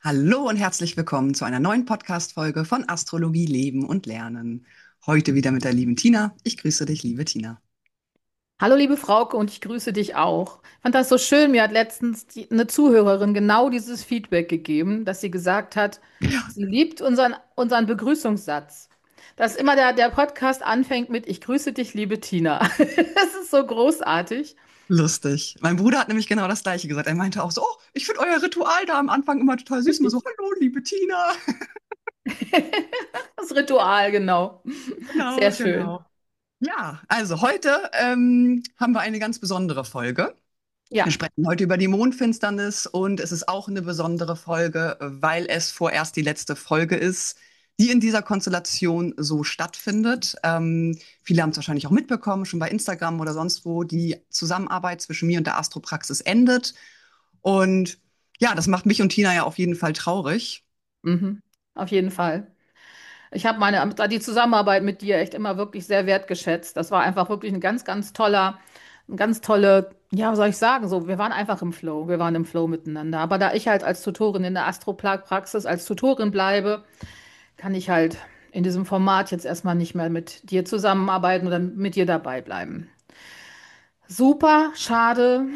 Hallo und herzlich willkommen zu einer neuen Podcast-Folge von Astrologie Leben und Lernen. Heute wieder mit der lieben Tina. Ich grüße dich, liebe Tina. Hallo liebe Frauke und ich grüße dich auch. Ich fand das so schön, mir hat letztens eine Zuhörerin genau dieses Feedback gegeben, dass sie gesagt hat, sie liebt unseren Begrüßungssatz. Dass immer der Podcast anfängt mit Ich grüße dich, liebe Tina. Das ist so großartig. Lustig. Mein Bruder hat nämlich genau das Gleiche gesagt. Er meinte auch so, oh, ich finde euer Ritual da am Anfang immer total süß. Immer so, hallo, liebe Tina. Das Ritual, genau. Genau, Sehr schön. genau. Ja, also heute haben wir eine ganz besondere Folge. Wir Ja, sprechen heute über die Mondfinsternis und es ist auch eine besondere Folge, weil es vorerst die letzte Folge ist, die in dieser Konstellation so stattfindet. Viele haben es wahrscheinlich auch mitbekommen, schon bei Instagram oder sonst wo, die Zusammenarbeit zwischen mir und der Astropraxis endet. Und ja, das macht mich und Tina ja auf jeden Fall traurig. mhm. Auf jeden Fall. Ich habe die Zusammenarbeit mit dir echt immer wirklich sehr wertgeschätzt. Das war einfach wirklich ein ganz tolle, ja, was soll ich sagen, so, wir waren einfach im Flow, wir waren im Flow miteinander. Aber da ich halt als Tutorin in der Astropraxis als Tutorin bleibe, kann ich halt in diesem Format jetzt erstmal nicht mehr mit dir zusammenarbeiten oder mit dir dabei bleiben. Super, schade.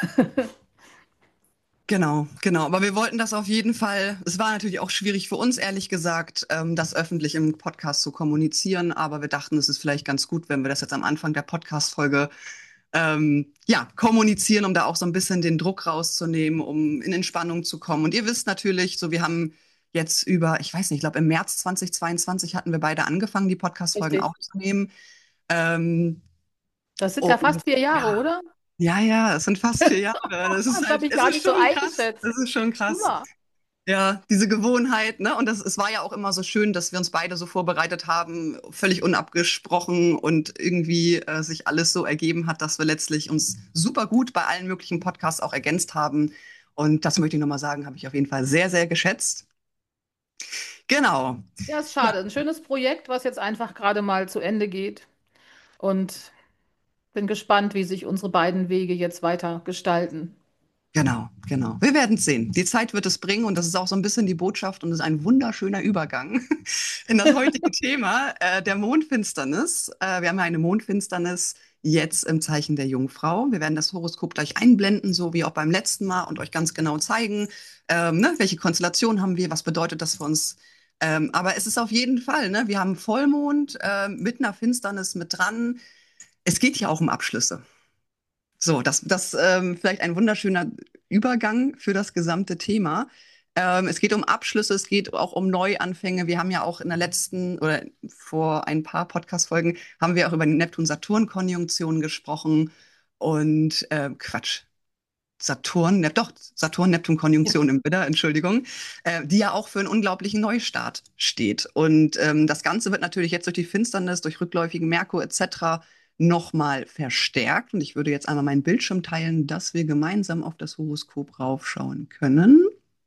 Genau, genau. Aber wir wollten das auf jeden Fall. Es war natürlich auch schwierig für uns, ehrlich gesagt, das öffentlich im Podcast zu kommunizieren. Aber wir dachten, es ist vielleicht ganz gut, wenn wir das jetzt am Anfang der Podcast-Folge ja, kommunizieren, um da auch so ein bisschen den Druck rauszunehmen, um in Entspannung zu kommen. Und ihr wisst natürlich, so wir haben jetzt über, ich weiß nicht, ich glaube im März 2022 hatten wir beide angefangen, die Podcast-Folgen Richtig. aufzunehmen. Ähm, Das sind ja und fast 4 Jahre, ja, oder? ja, ja, es sind fast 4 Jahre. Das ist Das habe halt, ich es gar ist nicht so schon krass. eingeschätzt. Es ist schon krass. Ja, Ja, diese Gewohnheit, ne? Und es war ja auch immer so schön, dass wir uns beide so vorbereitet haben, völlig unabgesprochen und irgendwie sich alles so ergeben hat, dass wir letztlich uns super gut bei allen möglichen Podcasts auch ergänzt haben. Und das möchte ich nochmal sagen, habe ich auf jeden Fall sehr, sehr geschätzt. Genau. ja, ist Ja, schade. Ein schönes Projekt, was jetzt einfach gerade mal zu Ende geht. Und bin gespannt, wie sich unsere beiden Wege jetzt weiter gestalten. genau, genau. Wir werden es sehen. Die Zeit wird es bringen und das ist auch so ein bisschen die Botschaft und es ist ein wunderschöner Übergang in das heutige Thema der Mondfinsternis. Wir haben ja eine Mondfinsternis jetzt im Zeichen der Jungfrau. Wir werden das Horoskop gleich einblenden, so wie auch beim letzten Mal und euch ganz genau zeigen, ne, welche Konstellation haben wir, was bedeutet das für uns. Aber es ist auf jeden Fall, ne, wir haben Vollmond mit einer Finsternis mit dran. Es geht ja auch um Abschlüsse. So, das vielleicht ein wunderschöner Übergang für das gesamte Thema. Es geht um Abschlüsse, es geht auch um Neuanfänge. Wir haben ja auch in der letzten oder vor ein paar Podcast-Folgen haben wir auch über die Neptun-Saturn-Konjunktion gesprochen und Quatsch. Saturn-Neptun-Konjunktion im Widder, Entschuldigung, die ja auch für einen unglaublichen Neustart steht. Und das Ganze wird natürlich jetzt durch die Finsternis, durch rückläufigen Merkur etc. nochmal verstärkt. Und ich würde jetzt einmal meinen Bildschirm teilen, dass wir gemeinsam auf das Horoskop raufschauen können.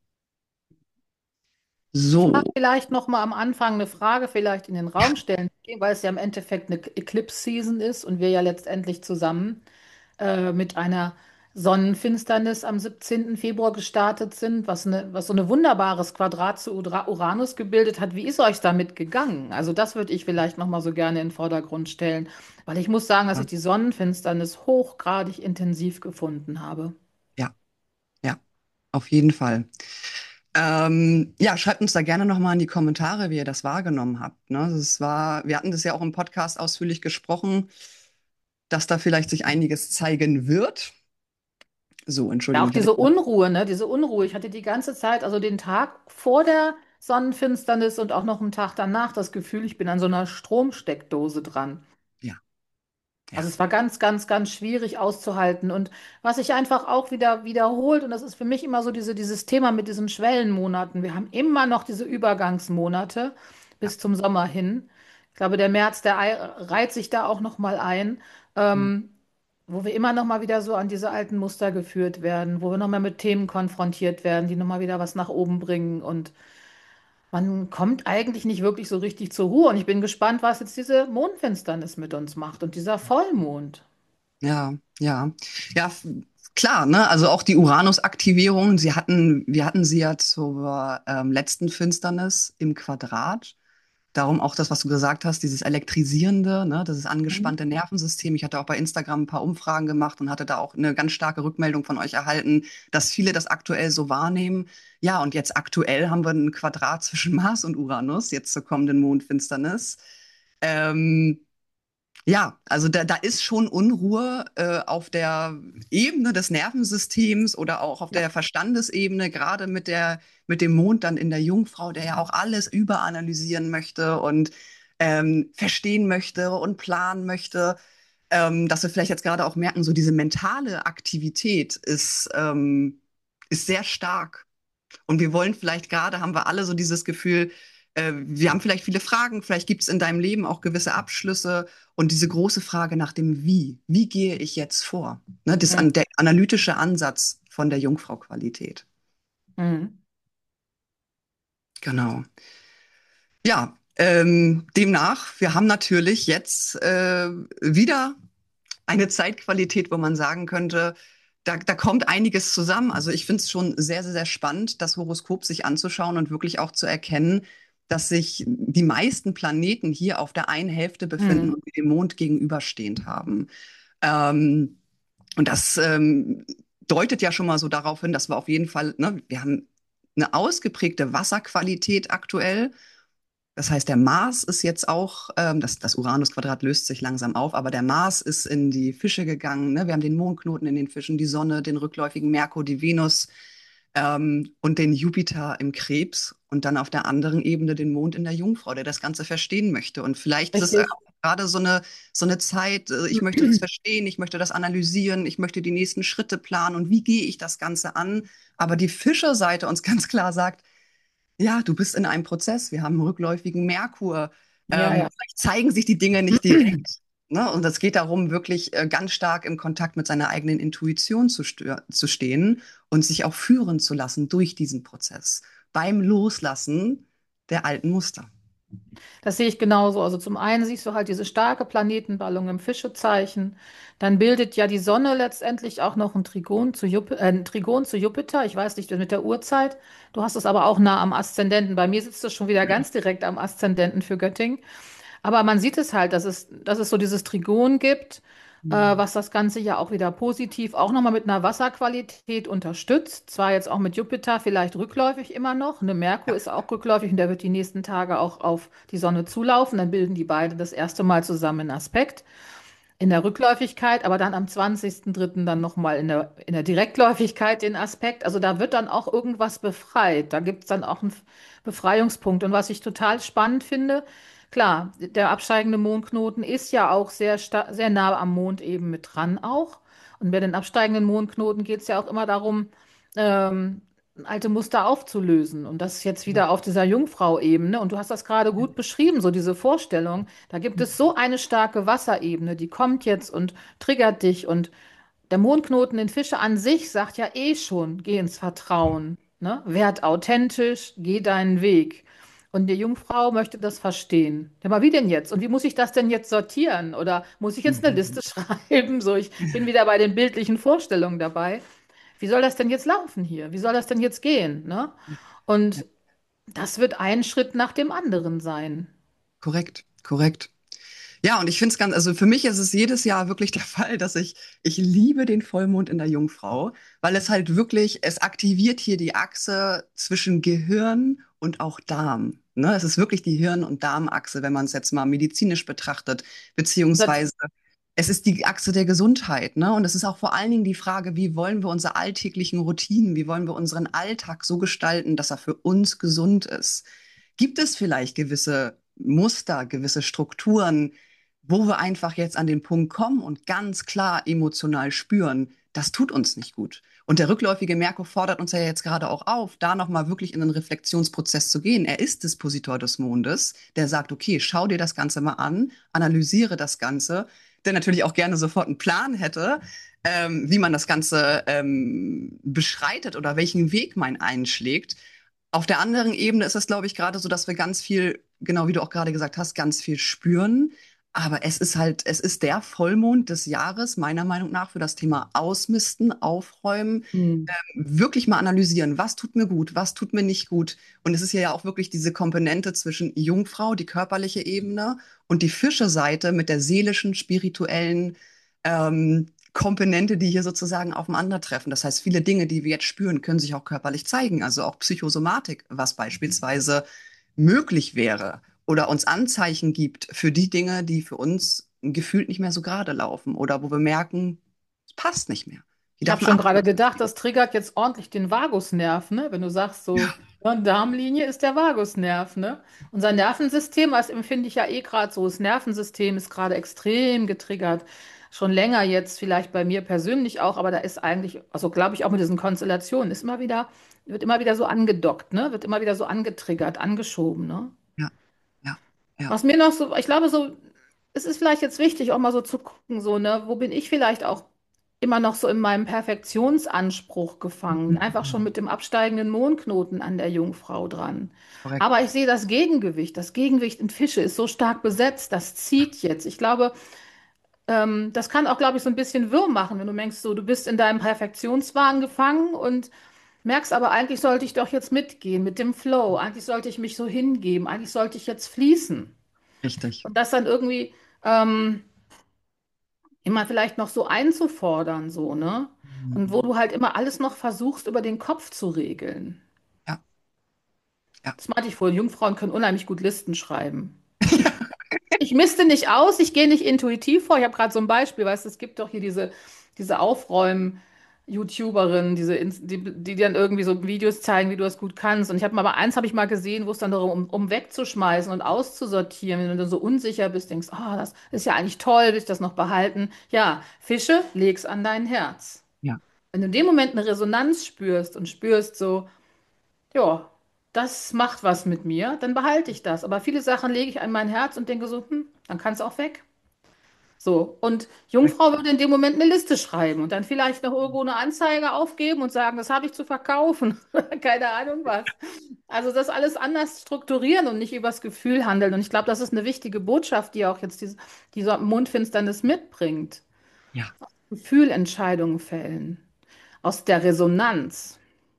Ich mag So, vielleicht noch mal am Anfang eine Frage vielleicht in den Raum stellen, weil es ja im Endeffekt eine Eclipse-Season ist und wir ja letztendlich zusammen mit einer Sonnenfinsternis am 17. Februar gestartet sind, was so ein wunderbares Quadrat zu Uranus gebildet hat. Wie ist euch damit gegangen? Also das würde ich vielleicht noch mal so gerne in den Vordergrund stellen, weil ich muss sagen, dass ja, ich die Sonnenfinsternis hochgradig intensiv gefunden habe. ja, ja, auf jeden Fall. Ja, schreibt uns da gerne nochmal in die Kommentare, wie ihr das wahrgenommen habt. Ne? Wir hatten das ja auch im Podcast ausführlich gesprochen, dass da vielleicht sich einiges zeigen wird. So, Ja, Entschuldigung, auch ich hatte. diese Unruhe, ne? Diese Unruhe. Ich hatte die ganze Zeit, also den Tag vor der Sonnenfinsternis und auch noch einen Tag danach, das Gefühl, ich bin an so einer Stromsteckdose dran. Ja, Also ja, es war ganz, ganz, ganz schwierig auszuhalten. Und was sich einfach auch wieder wiederholt, und das ist für mich immer so dieses Thema mit diesen Schwellenmonaten. Wir haben immer noch diese Übergangsmonate ja. bis zum Sommer hin. Ich glaube, der März, reiht sich da auch noch mal ein. Hm. Ähm, Wo wir immer noch mal wieder so an diese alten Muster geführt werden, wo wir noch mal mit Themen konfrontiert werden, die noch mal wieder was nach oben bringen und man kommt eigentlich nicht wirklich so richtig zur Ruhe. Und ich bin gespannt, was jetzt diese Mondfinsternis mit uns macht und dieser Vollmond. Ja, ja. Ja, Klar, ne? Also auch die Uranus-Aktivierung, wir hatten sie ja zur letzten Finsternis im Quadrat. Darum auch das, was du gesagt hast, dieses elektrisierende, ne, dieses Mhm. angespannte Nervensystem. Ich hatte auch bei Instagram ein paar Umfragen gemacht und hatte da auch eine ganz starke Rückmeldung von euch erhalten, dass viele das aktuell so wahrnehmen. Ja, und jetzt aktuell haben wir ein Quadrat zwischen Mars und Uranus, jetzt zur kommenden Mondfinsternis. Ähm, ja, also da ist schon Unruhe auf der Ebene des Nervensystems oder auch auf Ja. der Verstandesebene, gerade mit dem Mond dann in der Jungfrau, der ja auch alles überanalysieren möchte und verstehen möchte und planen möchte, dass wir vielleicht jetzt gerade auch merken, so diese mentale Aktivität ist sehr stark. Und wir wollen vielleicht gerade, haben wir alle so dieses Gefühl, wir haben vielleicht viele Fragen, vielleicht gibt es in deinem Leben auch gewisse Abschlüsse und diese große Frage nach dem Wie. Wie gehe ich jetzt vor? Ne, Mhm. der analytische Ansatz von der Jungfrau-Qualität. Mhm. Genau. Ja, demnach, wir haben natürlich jetzt wieder eine Zeitqualität, wo man sagen könnte, da kommt einiges zusammen. Also ich finde es schon sehr, sehr, sehr spannend, das Horoskop sich anzuschauen und wirklich auch zu erkennen, dass sich die meisten Planeten hier auf der einen Hälfte befinden Mhm. und wir dem Mond gegenüberstehend haben. Ähm, und das deutet ja schon mal so darauf hin, dass wir auf jeden Fall, ne, wir haben eine ausgeprägte Wasserqualität aktuell. Das heißt, der Mars ist jetzt auch, das Uranus-Quadrat löst sich langsam auf, aber der Mars ist in die Fische gegangen. Ne? Wir haben den Mondknoten in den Fischen, die Sonne, den rückläufigen Merkur, die Venus und den Jupiter im Krebs und dann auf der anderen Ebene den Mond in der Jungfrau, der das Ganze verstehen möchte. Und vielleicht ist es Richtig. gerade so eine Zeit, ich möchte das verstehen, ich möchte das analysieren, ich möchte die nächsten Schritte planen und wie gehe ich das Ganze an. Aber die Fischerseite uns ganz klar sagt, ja, du bist in einem Prozess. Wir haben einen rückläufigen Merkur. Ja, ja. Vielleicht zeigen sich die Dinge nicht direkt. Ne? Und es geht darum, wirklich ganz stark im Kontakt mit seiner eigenen Intuition zu stehen und sich auch führen zu lassen durch diesen Prozess. Beim Loslassen der alten Muster. Das sehe ich genauso. Also zum einen siehst du halt diese starke Planetenballung im Fischezeichen. Dann bildet ja die Sonne letztendlich auch noch ein Trigon zu Jupiter. Ich weiß nicht mit der Uhrzeit. Du hast es aber auch nah am Aszendenten. Bei mir sitzt es schon wieder ganz direkt am Aszendenten für Göttingen. Aber man sieht es halt, dass es so dieses Trigon gibt, Mhm. was das Ganze ja auch wieder positiv auch nochmal mit einer Wasserqualität unterstützt. Zwar jetzt auch mit Jupiter vielleicht rückläufig immer noch. Ne, Merkur Ja. ist auch rückläufig und der wird die nächsten Tage auch auf die Sonne zulaufen. Dann bilden die beiden das erste Mal zusammen einen Aspekt in der Rückläufigkeit, aber dann am 20.03. dann nochmal in der Direktläufigkeit den Aspekt. Also da wird dann auch irgendwas befreit. Da gibt es dann auch einen Befreiungspunkt. Und was ich total spannend finde, klar, der absteigende Mondknoten ist ja auch sehr nah am Mond eben mit dran auch. Und bei den absteigenden Mondknoten geht es ja auch immer darum, ähm, alte Muster aufzulösen. Und das ist jetzt wieder auf dieser Jungfrau-Ebene. Und du hast das gerade gut beschrieben, so diese Vorstellung. Da gibt es so eine starke Wasserebene, die kommt jetzt und triggert dich. Und der Mondknoten in Fische an sich sagt ja eh schon, geh ins Vertrauen, ne? Werd authentisch, geh deinen Weg. Und die Jungfrau möchte das verstehen. Ja, aber wie denn jetzt? Und wie muss ich das denn jetzt sortieren? Oder muss ich jetzt eine Mhm. Liste schreiben? So, ich bin wieder bei den bildlichen Vorstellungen dabei. Wie soll das denn jetzt laufen hier? Wie soll das denn jetzt gehen? Ne? Ja, Und das wird ein Schritt nach dem anderen sein. korrekt, korrekt. Ja, und ich finde es ganz, also für mich ist es jedes Jahr wirklich der Fall, ich liebe den Vollmond in der Jungfrau, weil es halt wirklich, es aktiviert hier die Achse zwischen Gehirn und auch Darm. Ne? Es ist wirklich die Hirn- und Darmachse, wenn man es jetzt mal medizinisch betrachtet, Das, beziehungsweise es ist die Achse der Gesundheit, ne? Und es ist auch vor allen Dingen die Frage, wie wollen wir unsere alltäglichen Routinen, wie wollen wir unseren Alltag so gestalten, dass er für uns gesund ist? Gibt es vielleicht gewisse Muster, gewisse Strukturen, wo wir einfach jetzt an den Punkt kommen und ganz klar emotional spüren, das tut uns nicht gut. Und der rückläufige Merkur fordert uns ja jetzt gerade auch auf, da nochmal wirklich in einen Reflexionsprozess zu gehen. Er ist Dispositor des Mondes, der sagt, okay, schau dir das Ganze mal an, analysiere das Ganze, der natürlich auch gerne sofort einen Plan hätte, wie man das Ganze beschreitet oder welchen Weg man einschlägt. Auf der anderen Ebene ist es, glaube ich, gerade so, dass wir ganz viel, genau wie du auch gerade gesagt hast, ganz viel spüren, Aber es ist halt, es ist der Vollmond des Jahres, meiner Meinung nach, für das Thema Ausmisten, Aufräumen, Hm. wirklich mal analysieren, was tut mir gut, was tut mir nicht gut. Und es ist ja auch wirklich diese Komponente zwischen Jungfrau, die körperliche Ebene, und die Fische-Seite mit der seelischen, spirituellen Komponente, die hier sozusagen aufeinandertreffen. Das heißt, viele Dinge, die wir jetzt spüren, können sich auch körperlich zeigen, also auch Psychosomatik, was beispielsweise möglich wäre oder uns Anzeichen gibt für die Dinge, die für uns gefühlt nicht mehr so gerade laufen oder wo wir merken, es passt nicht mehr. Die Ich darf habe man schon gerade abschließen. gedacht, das triggert jetzt ordentlich den Vagusnerv, ne? Wenn du sagst, so, ja, Darmlinie ist der Vagusnerv, ne? Unser Nervensystem, das empfinde ich ja eh gerade so, das Nervensystem ist gerade extrem getriggert. Schon länger jetzt, vielleicht bei mir persönlich auch, aber da ist eigentlich, also glaube ich auch mit diesen Konstellationen, ist immer wieder, wird immer wieder so angedockt, ne? Wird immer wieder so angetriggert, angeschoben, ne? Ja, ja, ja, Was mir noch so, ich glaube so, es ist vielleicht jetzt wichtig, auch mal so zu gucken, so, ne, wo bin ich vielleicht auch immer noch so in meinem Perfektionsanspruch gefangen, einfach schon mit dem absteigenden Mondknoten an der Jungfrau dran. korrekt. Aber ich sehe das Gegengewicht in Fische ist so stark besetzt, das zieht jetzt. Ich glaube, das kann auch, glaube ich, so ein bisschen wirr machen, wenn du denkst, so, du bist in deinem Perfektionswahn gefangen und merkst aber, eigentlich sollte ich doch jetzt mitgehen mit dem Flow, eigentlich sollte ich mich so hingeben, eigentlich sollte ich jetzt fließen. Richtig. Und das dann irgendwie ähm, immer vielleicht noch so einzufordern, so, ne? Und wo Mhm. du halt immer alles noch versuchst, über den Kopf zu regeln. Ja, ja. Das meinte ich vorhin, Jungfrauen können unheimlich gut Listen schreiben. Ich misste nicht aus, ich gehe nicht intuitiv vor. Ich habe gerade so ein Beispiel, weißt du, es gibt doch hier diese Aufräumen-YouTuberinnen, die dann irgendwie so Videos zeigen, wie du das gut kannst. Und ich habe mal eins habe ich mal gesehen, wo es dann darum, um wegzuschmeißen und auszusortieren, wenn du dann so unsicher bist, denkst, ah, das ist ja eigentlich toll, will ich das noch behalten? Ja, Fische, leg's an dein Herz. Ja. Wenn du in dem Moment eine Resonanz spürst und spürst so, ja, das macht was mit mir, dann behalte ich das. Aber viele Sachen lege ich an mein Herz und denke so, dann kann es auch weg. So, und Korrekt. Jungfrau würde in dem Moment eine Liste schreiben und dann vielleicht noch irgendwo eine Anzeige aufgeben und sagen, das habe ich zu verkaufen. Keine Ahnung was. Also das alles anders strukturieren und nicht übers Gefühl handeln. Und ich glaube, das ist eine wichtige Botschaft, die auch jetzt diese Mondfinsternis mitbringt. Ja, Gefühlentscheidungen fällen. Aus der Resonanz.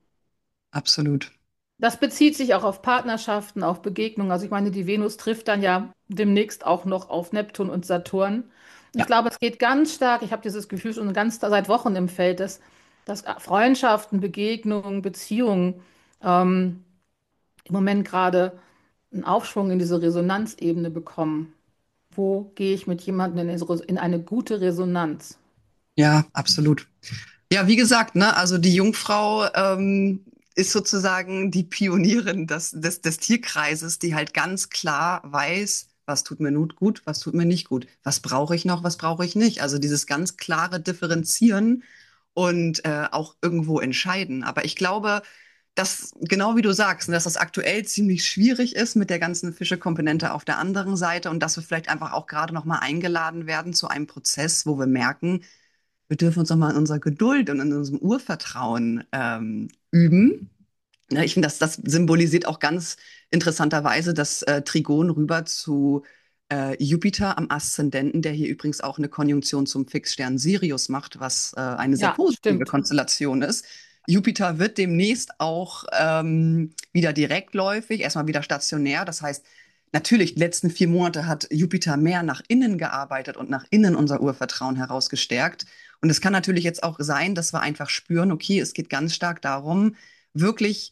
absolut. Das bezieht sich auch auf Partnerschaften, auf Begegnungen. Also ich meine, die Venus trifft dann ja demnächst auch noch auf Neptun und Saturn. Und ich Ja, glaube, es geht ganz stark, ich habe dieses Gefühl schon ganz seit Wochen im Feld, dass Freundschaften, Begegnungen, Beziehungen ähm, im Moment gerade einen Aufschwung in diese Resonanzebene bekommen. Wo gehe ich mit jemandem in eine gute Resonanz? ja, absolut. Ja, wie gesagt, ne, also die Jungfrau ist sozusagen die Pionierin des Tierkreises, die halt ganz klar weiß, was tut mir gut, was tut mir nicht gut, was brauche ich noch, was brauche ich nicht. Also dieses ganz klare Differenzieren und auch irgendwo entscheiden. Aber ich glaube, dass, genau wie du sagst, ne, dass das aktuell ziemlich schwierig ist mit der ganzen Fische-Komponente auf der anderen Seite und dass wir vielleicht einfach auch gerade noch mal eingeladen werden zu einem Prozess, wo wir merken, wir dürfen uns nochmal in unserer Geduld und in unserem Urvertrauen üben. Ja, ich finde, das symbolisiert auch ganz interessanterweise das Trigon rüber zu Jupiter am Aszendenten, der hier übrigens auch eine Konjunktion zum Fixstern Sirius macht, was eine sehr Ja, positive stimmt. Konstellation ist. Jupiter wird demnächst auch wieder direktläufig, erstmal wieder stationär. Das heißt, natürlich, die letzten 4 Monate hat Jupiter mehr nach innen gearbeitet und nach innen unser Urvertrauen herausgestärkt. Und es kann natürlich jetzt auch sein, dass wir einfach spüren, okay, es geht ganz stark darum, wirklich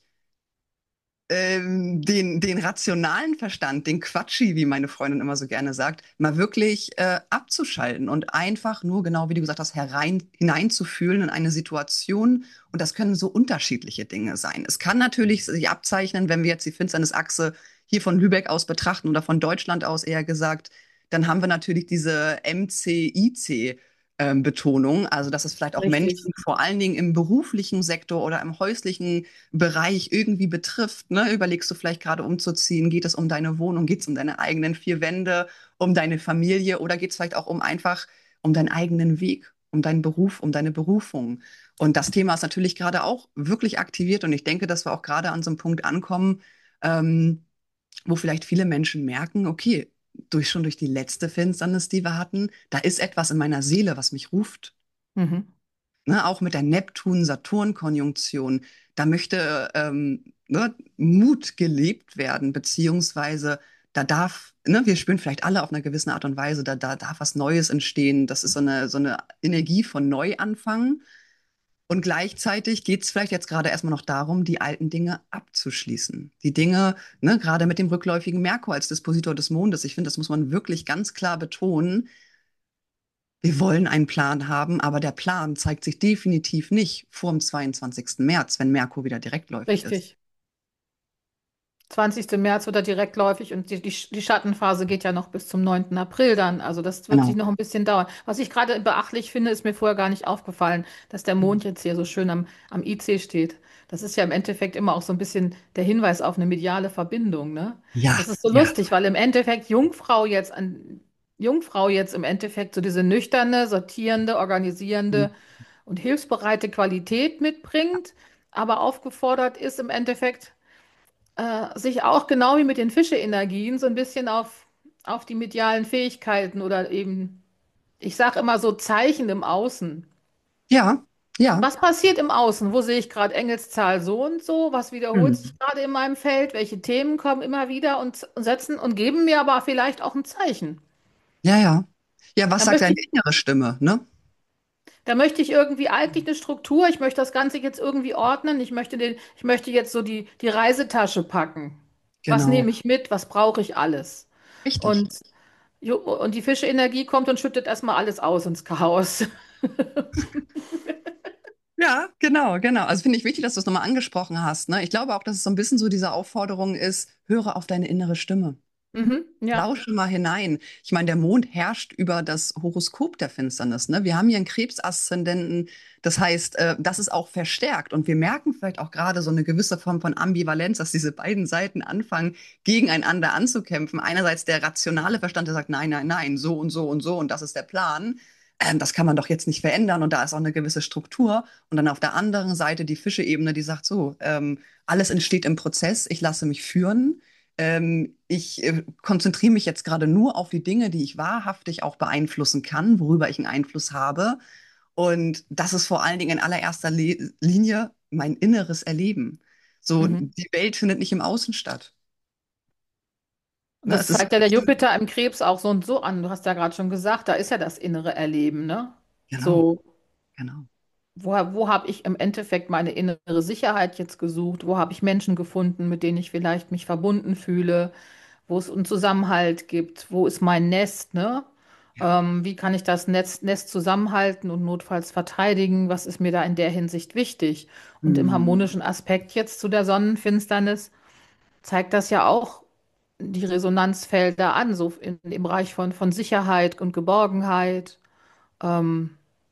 den rationalen Verstand, den Quatschi, wie meine Freundin immer so gerne sagt, mal wirklich abzuschalten und einfach nur, genau wie du gesagt hast, hineinzufühlen in eine Situation. Und das können so unterschiedliche Dinge sein. Es kann natürlich sich abzeichnen, wenn wir jetzt die Finsternisachse hier von Lübeck aus betrachten oder von Deutschland aus eher gesagt, dann haben wir natürlich diese MCIC. Betonung, also dass es vielleicht auch Richtig. Menschen vor allen Dingen im beruflichen Sektor oder im häuslichen Bereich irgendwie betrifft. Ne? Überlegst du vielleicht gerade umzuziehen? Geht es um deine Wohnung? Geht es um deine eigenen 4 Wände, um deine Familie oder geht es vielleicht auch um einfach um deinen eigenen Weg, um deinen Beruf, um deine Berufung? Und das Thema ist natürlich gerade auch wirklich aktiviert und ich denke, dass wir auch gerade an so einem Punkt ankommen, wo vielleicht viele Menschen merken, okay, schon durch die letzte Finsternis, die wir hatten, da ist etwas in meiner Seele, was mich ruft. Mhm. Ne, auch mit der Neptun-Saturn-Konjunktion, da möchte ne, Mut gelebt werden, beziehungsweise da darf, ne, wir spüren vielleicht alle auf einer gewissen Art und Weise, da darf was Neues entstehen. Das ist so eine Energie von Neuanfang. Und gleichzeitig geht es vielleicht jetzt gerade erstmal noch darum, die alten Dinge abzuschließen. Die Dinge, ne, gerade mit dem rückläufigen Merkur als Dispositor des Mondes, ich finde, das muss man wirklich ganz klar betonen. Wir wollen einen Plan haben, aber der Plan zeigt sich definitiv nicht vor dem 22. März, wenn Merkur wieder direktläufig ist. Richtig. 20. März wird er direktläufig und die Schattenphase geht ja noch bis zum 9. April dann. Also das wird sich Genau. noch ein bisschen dauern. Was ich gerade beachtlich finde, ist mir vorher gar nicht aufgefallen, dass der Mond jetzt hier so schön am IC steht. Das ist ja im Endeffekt immer auch so ein bisschen der Hinweis auf eine mediale Verbindung, ne? Ja, Das ist so ja. lustig, weil im Endeffekt Jungfrau jetzt im Endeffekt so diese nüchterne, sortierende, organisierende und hilfsbereite Qualität mitbringt, aber aufgefordert ist im Endeffekt sich auch genau wie mit den Fische-Energien so ein bisschen auf die medialen Fähigkeiten oder eben, ich sage immer so Zeichen im Außen. Ja, ja. Was passiert im Außen? Wo sehe ich gerade Engelszahl so und so? Was wiederholt sich Mhm. gerade in meinem Feld? Welche Themen kommen immer wieder und setzen und geben mir aber vielleicht auch ein Zeichen? Ja, ja. Ja, was Da sagt möchte deine ich, innere Stimme, ne? da möchte ich irgendwie eigentlich eine Struktur. Ich möchte das Ganze jetzt irgendwie ordnen. Ich möchte jetzt so die Reisetasche packen. Was Genau. nehme ich mit? Was brauche ich alles? Richtig. Und und die Fischeenergie kommt und schüttet erstmal alles aus ins Chaos. Ja, genau, genau. Also finde ich wichtig, dass du es nochmal angesprochen hast, ne? Ich glaube auch, dass es so ein bisschen so diese Aufforderung ist, höre auf deine innere Stimme. Mhm, ja, Lausche mal hinein. Ich meine, der Mond herrscht über das Horoskop der Finsternis. Ne? Wir haben hier einen Krebsaszendenten. Das heißt, das ist auch verstärkt. Und wir merken vielleicht auch gerade so eine gewisse Form von Ambivalenz, dass diese beiden Seiten anfangen, gegeneinander anzukämpfen. Einerseits der rationale Verstand, der sagt, nein, nein, nein, so und so und so und das ist der Plan. Das kann man doch jetzt nicht verändern und da ist auch eine gewisse Struktur. Und dann auf der anderen Seite die Fische-Ebene, die sagt so, alles entsteht im Prozess, ich lasse mich führen. Ich konzentriere mich jetzt gerade nur auf die Dinge, die ich wahrhaftig auch beeinflussen kann, worüber ich einen Einfluss habe. Und das ist vor allen Dingen in allererster Linie mein inneres Erleben. So, mhm. die Welt findet nicht im Außen statt. Und Ne, das es ist zeigt ja der Jupiter im Krebs auch so und so an. Du hast ja gerade schon gesagt, da ist ja das innere Erleben, ne? genau, So, genau. wo habe ich im Endeffekt meine innere Sicherheit jetzt gesucht? Wo habe ich Menschen gefunden, mit denen ich vielleicht mich verbunden fühle? Wo es einen Zusammenhalt gibt? Wo ist mein Nest, ne? Ja. Wie kann ich das Nest zusammenhalten und notfalls verteidigen? Was ist mir da in der Hinsicht wichtig? Und im Hm. harmonischen Aspekt jetzt zu der Sonnenfinsternis zeigt das ja auch die Resonanzfelder an, so im Bereich von Sicherheit und Geborgenheit, ähm,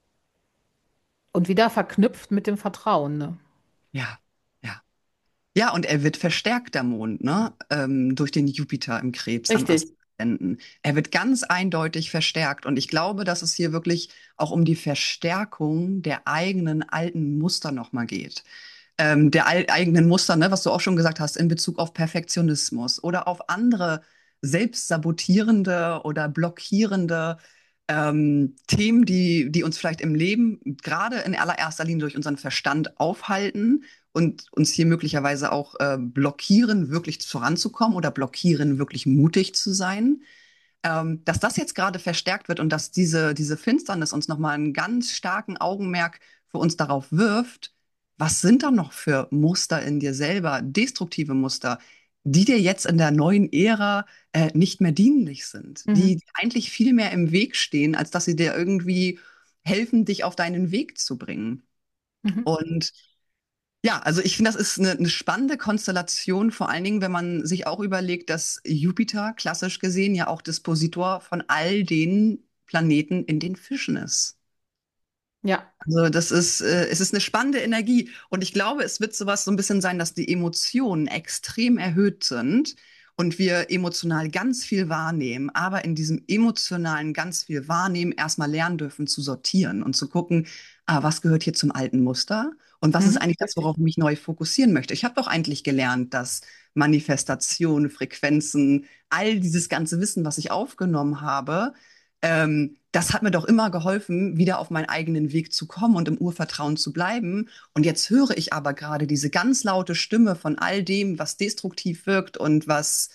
und wieder verknüpft mit dem Vertrauen, ne? Ja, ja. Ja, und er wird verstärkt, der Mond, ne? Durch den Jupiter im Krebs am Richtig. Aszendenten. Er wird ganz eindeutig verstärkt. Und ich glaube, dass es hier wirklich auch um die Verstärkung der eigenen alten Muster nochmal geht. Der eigenen Muster, ne, was du auch schon gesagt hast, in Bezug auf Perfektionismus oder auf andere selbstsabotierende oder blockierende Themen, die uns vielleicht im Leben gerade in allererster Linie durch unseren Verstand aufhalten und uns hier möglicherweise auch blockieren, wirklich voranzukommen oder blockieren, wirklich mutig zu sein. Dass das jetzt gerade verstärkt wird und dass diese Finsternis uns nochmal einen ganz starken Augenmerk für uns darauf wirft, was sind da noch für Muster in dir selber, destruktive Muster, die dir jetzt in der neuen Ära nicht mehr dienlich sind, Mhm. die eigentlich viel mehr im Weg stehen, als dass sie dir irgendwie helfen, dich auf deinen Weg zu bringen. Mhm. Und ja, also ich finde, das ist eine spannende Konstellation, vor allen Dingen, wenn man sich auch überlegt, dass Jupiter klassisch gesehen ja auch Dispositor von all den Planeten in den Fischen ist. Ja. Also es ist eine spannende Energie und ich glaube, es wird sowas so ein bisschen sein, dass die Emotionen extrem erhöht sind und wir emotional ganz viel wahrnehmen, aber in diesem emotionalen ganz viel Wahrnehmen erstmal lernen dürfen zu sortieren und zu gucken, was gehört hier zum alten Muster Und was ist Mhm. eigentlich das, Richtig. worauf ich mich neu fokussieren möchte? Ich habe doch eigentlich gelernt, dass Manifestation, Frequenzen, all dieses ganze Wissen, was ich aufgenommen habe, das hat mir doch immer geholfen, wieder auf meinen eigenen Weg zu kommen und im Urvertrauen zu bleiben. Und jetzt höre ich aber gerade diese ganz laute Stimme von all dem, was destruktiv wirkt und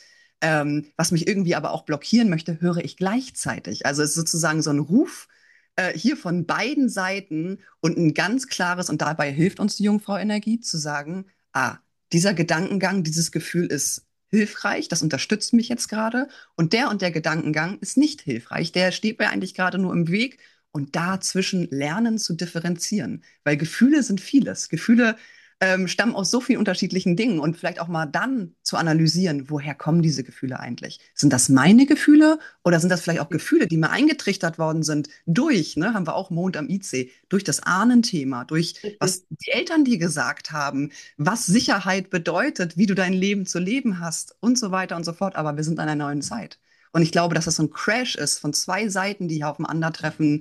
was mich irgendwie aber auch blockieren möchte, höre ich gleichzeitig. Also es ist sozusagen so ein Ruf hier von beiden Seiten und ein ganz klares, und dabei hilft uns die Jungfrau Energie zu sagen, dieser Gedankengang, dieses Gefühl ist hilfreich, das unterstützt mich jetzt gerade und der Gedankengang ist nicht hilfreich, der steht mir eigentlich gerade nur im Weg und dazwischen lernen zu differenzieren, weil Gefühle sind vieles. Gefühle stammen aus so vielen unterschiedlichen Dingen und vielleicht auch mal dann zu analysieren, woher kommen diese Gefühle eigentlich? Sind das meine Gefühle oder sind das vielleicht auch Gefühle, die mir eingetrichtert worden sind durch, ne, haben wir auch Mond am IC, durch das Ahnenthema, durch Richtig. was die Eltern dir gesagt haben, was Sicherheit bedeutet, wie du dein Leben zu leben hast und so weiter und so fort. Aber wir sind in einer neuen Zeit. Und ich glaube, dass das so ein Crash ist von zwei Seiten, die hier aufeinandertreffen,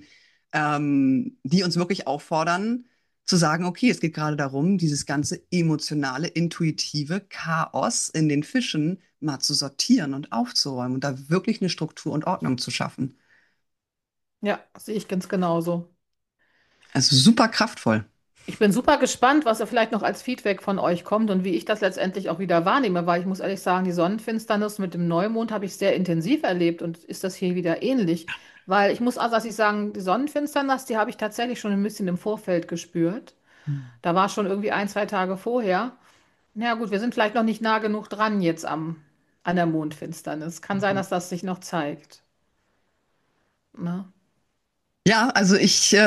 die uns wirklich auffordern, zu sagen, okay, es geht gerade darum, dieses ganze emotionale, intuitive Chaos in den Fischen mal zu sortieren und aufzuräumen und da wirklich eine Struktur und Ordnung zu schaffen. Ja, sehe ich ganz genauso. Also super kraftvoll. Ich bin super gespannt, was da vielleicht noch als Feedback von euch kommt und wie ich das letztendlich auch wieder wahrnehme, weil ich muss ehrlich sagen, die Sonnenfinsternis mit dem Neumond habe ich sehr intensiv erlebt und ist das hier wieder ähnlich. Weil ich muss also, dass ich sagen, die Sonnenfinsternis, die habe ich tatsächlich schon ein bisschen im Vorfeld gespürt. Da war schon irgendwie ein, zwei Tage vorher. Ja gut, wir sind vielleicht noch nicht nah genug dran jetzt an der Mondfinsternis. Kann sein, Mhm. dass das sich noch zeigt. Ne? Ja, also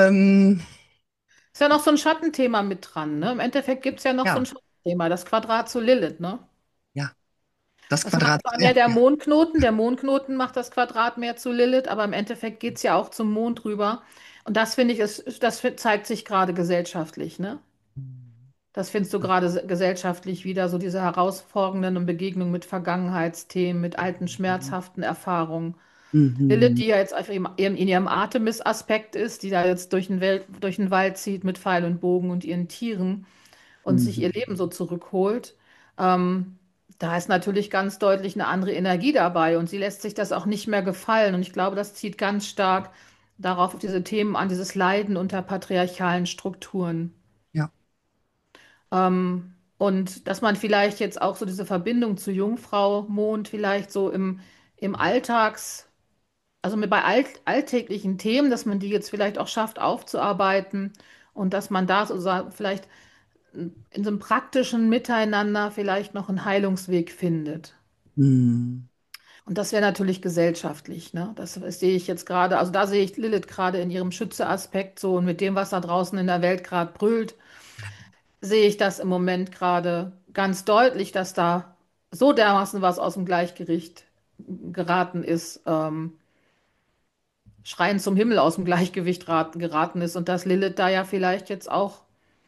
Ist ja noch so ein Schattenthema mit dran, ne? Im Endeffekt gibt es ja noch so ein ja, Schattenthema, das Quadrat zu Lilith, ne? ja, das Das macht Quadrat, zwar ja, mehr der Mondknoten macht das Quadrat mehr zu Lilith, aber im Endeffekt geht es ja auch zum Mond rüber. Und das finde ich, zeigt sich gerade gesellschaftlich, ne? Das findest du gerade gesellschaftlich wieder, so diese herausfordernden Begegnungen mit Vergangenheitsthemen, mit alten schmerzhaften Erfahrungen. Lilith, mhm. die ja jetzt einfach in ihrem Artemis-Aspekt ist, die da jetzt durch den Wald zieht mit Pfeil und Bogen und ihren Tieren und sich ihr Mhm. Leben so zurückholt, ähm, da ist natürlich ganz deutlich eine andere Energie dabei und sie lässt sich das auch nicht mehr gefallen. Und ich glaube, das zieht ganz stark darauf, auf diese Themen an, dieses Leiden unter patriarchalen Strukturen. Ja. Und dass man vielleicht jetzt auch so diese Verbindung zu Jungfrau, Mond vielleicht so im also bei alltäglichen Themen, dass man die jetzt vielleicht auch schafft aufzuarbeiten und dass man da so vielleicht in so einem praktischen Miteinander vielleicht noch einen Heilungsweg findet. Mhm. Und das wäre natürlich gesellschaftlich, ne? Das sehe ich jetzt gerade, also da sehe ich Lilith gerade in ihrem Schütze-Aspekt so und mit dem, was da draußen in der Welt gerade brüllt, sehe ich das im Moment gerade ganz deutlich, dass da so dermaßen was aus dem Gleichgewicht geraten ist, Schreien zum Himmel aus dem Gleichgewicht geraten ist und dass Lilith da ja vielleicht jetzt auch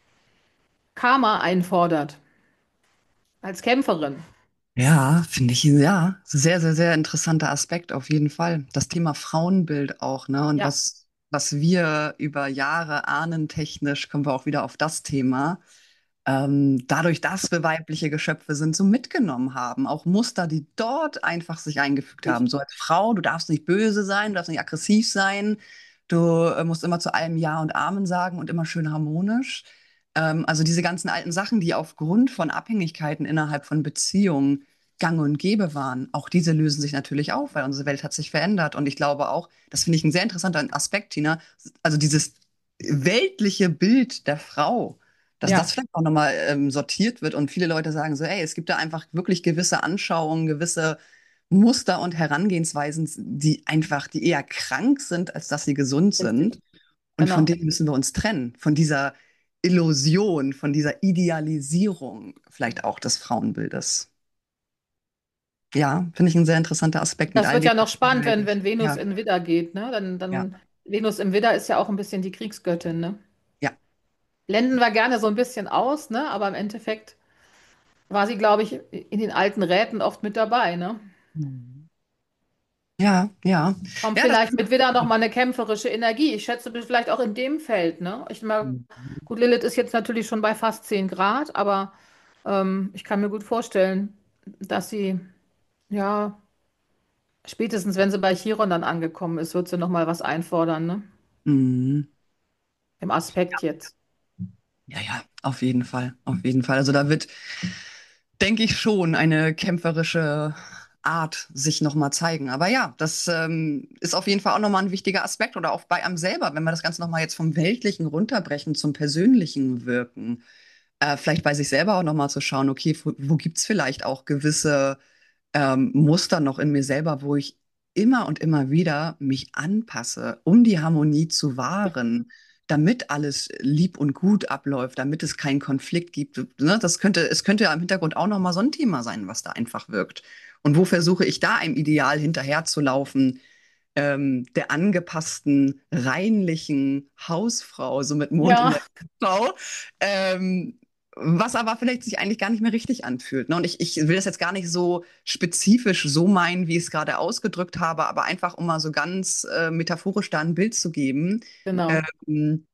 Karma einfordert als Kämpferin. Ja, finde ich, ja, sehr, sehr, sehr interessanter Aspekt auf jeden Fall. Das Thema Frauenbild auch, ne? Und Ja, was wir über Jahre ahnentechnisch, kommen wir auch wieder auf das Thema, dadurch, dass wir weibliche Geschöpfe sind, so mitgenommen haben. Auch Muster, die dort einfach sich eingefügt haben. richtig. So als Frau, du darfst nicht böse sein, du darfst nicht aggressiv sein, du musst immer zu allem Ja und Amen sagen und immer schön harmonisch. Also diese ganzen alten Sachen, die aufgrund von Abhängigkeiten innerhalb von Beziehungen gang und gäbe waren, auch diese lösen sich natürlich auf, weil unsere Welt hat sich verändert. Und ich glaube auch, das finde ich ein sehr interessanter Aspekt, Tina, also dieses weltliche Bild der Frau, dass das Ja, vielleicht auch nochmal sortiert wird und viele Leute sagen so, ey, es gibt da einfach wirklich gewisse Anschauungen, gewisse Muster und Herangehensweisen, die eher krank sind, als dass sie gesund richtig. sind. Und von Genau. denen müssen wir uns trennen, von dieser Illusion, von dieser Idealisierung vielleicht auch des Frauenbildes. Ja, finde ich ein sehr interessanter Aspekt mit Das all wird dem, ja noch was die spannend, Welt wenn ist. Venus Ja, in Widder geht, ne? ja, Venus im Widder ist ja auch ein bisschen die Kriegsgöttin, ne? ja. Blenden wir gerne so ein bisschen aus, ne? Aber im Endeffekt war sie, glaube ich, in den alten Räten oft mit dabei, ne? Mhm. Ja, ja. Kommt Ja, das vielleicht mit wieder noch mal eine kämpferische Energie. Ich schätze vielleicht auch in dem Feld, ne? Ich mal, ist. gut, Lilith ist jetzt natürlich schon bei fast 10 Grad, aber ich kann mir gut vorstellen, dass sie, ja, spätestens wenn sie bei Chiron dann angekommen ist, wird sie noch mal was einfordern, ne? Mhm. Im Aspekt jetzt. Ja, ja, auf jeden Fall, auf jeden Fall. Also da wird, denke ich, schon eine kämpferische Art sich nochmal zeigen. Aber ja, das ist auf jeden Fall auch nochmal ein wichtiger Aspekt oder auch bei einem selber, wenn wir das Ganze nochmal jetzt vom Weltlichen runterbrechen zum Persönlichen wirken. Vielleicht bei sich selber auch nochmal zu schauen, okay, wo gibt es vielleicht auch gewisse Muster noch in mir selber, wo ich immer und immer wieder mich anpasse, um die Harmonie zu wahren, damit alles lieb und gut abläuft, damit es keinen Konflikt gibt. Ne? Es könnte ja im Hintergrund auch nochmal so ein Thema sein, was da einfach wirkt. Und wo versuche ich da einem Ideal hinterherzulaufen, der angepassten, reinlichen Hausfrau, so mit Mond in der Ja, Frau, ähm, was aber vielleicht sich eigentlich gar nicht mehr richtig anfühlt. Ne? Und ich will das jetzt gar nicht so spezifisch so meinen, wie ich es gerade ausgedrückt habe, aber einfach, um mal so ganz metaphorisch da ein Bild zu geben genau. ähm,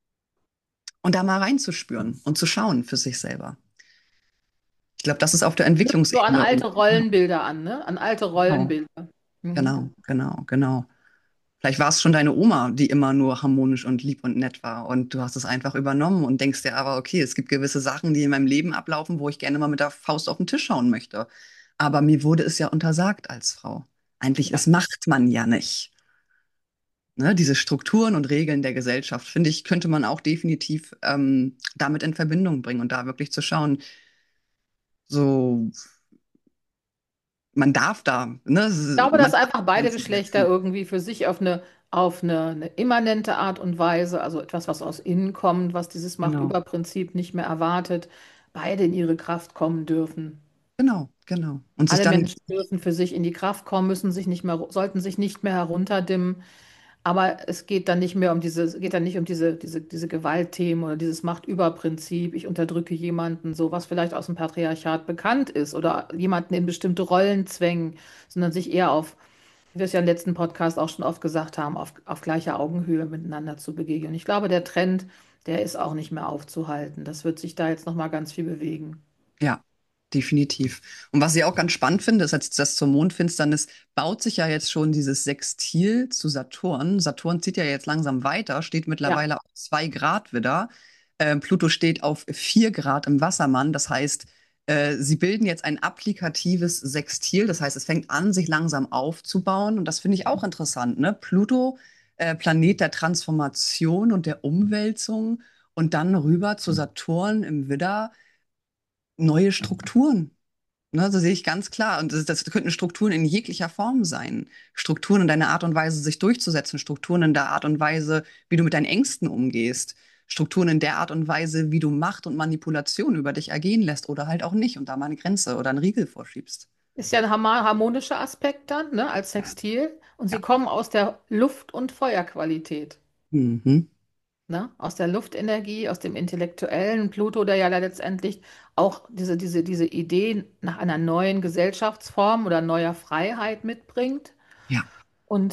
und da mal reinzuspüren und zu schauen für sich selber. Ich glaube, das ist auf der So an Entwicklungsebene. alte Und Rollenbilder an, ne? An alte genau, Rollenbilder. Mhm. genau, genau, genau. Vielleicht war es schon deine Oma, die immer nur harmonisch und lieb und nett war und du hast es einfach übernommen und denkst dir aber, okay, es gibt gewisse Sachen, die in meinem Leben ablaufen, wo ich gerne mal mit der Faust auf den Tisch schauen möchte. Aber mir wurde es ja untersagt als Frau. Eigentlich, Ja. es macht man ja nicht. Ne? Diese Strukturen und Regeln der Gesellschaft, finde ich, könnte man auch definitiv damit in Verbindung bringen und da wirklich zu schauen, so, man darf da, ne? Ich glaube, Man dass darf einfach beide Grenzen Geschlechter setzen. irgendwie für sich eine immanente Art und Weise, also etwas, was aus innen kommt, was dieses Genau, Machtüberprinzip nicht mehr erwartet, beide in ihre Kraft kommen dürfen. genau, genau. Und sich Alle dann, Menschen dürfen für sich in die Kraft kommen, müssen sich nicht mehr, sollten sich nicht mehr herunterdimmen. Aber es geht dann nicht mehr um geht dann nicht um diese Gewaltthemen oder dieses Machtüberprinzip. Ich unterdrücke jemanden, so was vielleicht aus dem Patriarchat bekannt ist oder jemanden in bestimmte Rollen zwängen, sondern sich eher auf, wie wir es ja im letzten Podcast auch schon oft gesagt haben, auf gleicher Augenhöhe miteinander zu begegnen. Und ich glaube, der Trend, der ist auch nicht mehr aufzuhalten. Das wird sich da jetzt noch mal ganz viel bewegen. ja, definitiv. Und was ich auch ganz spannend finde, ist, als das zur Mondfinsternis baut sich ja jetzt schon dieses Sextil zu Saturn. Saturn zieht ja jetzt langsam weiter, steht Ja, mittlerweile auf 2 Grad wieder. Pluto steht auf 4 Grad im Wassermann. Das heißt, sie bilden jetzt ein applikatives Sextil. Das heißt, es fängt an, sich langsam aufzubauen. Und das finde ich auch interessant, ne? Pluto, Planet der Transformation und der Umwälzung. Und dann rüber zu Saturn im Widder neue Strukturen. Ne, das sehe ich ganz klar. Und das könnten Strukturen in jeglicher Form sein. Strukturen in deiner Art und Weise, sich durchzusetzen. Strukturen in der Art und Weise, wie du mit deinen Ängsten umgehst. Strukturen in der Art und Weise, wie du Macht und Manipulation über dich ergehen lässt oder halt auch nicht und da mal eine Grenze oder einen Riegel vorschiebst. ist ja ein harmonischer Aspekt dann, ne, als Ja. Sextil. Und sie Ja. kommen aus der Luft- und Feuerqualität. Mhm. Ne? Aus der Luftenergie, aus dem intellektuellen Pluto, der ja letztendlich auch diese Idee nach einer neuen Gesellschaftsform oder neuer Freiheit mitbringt. Ja. Und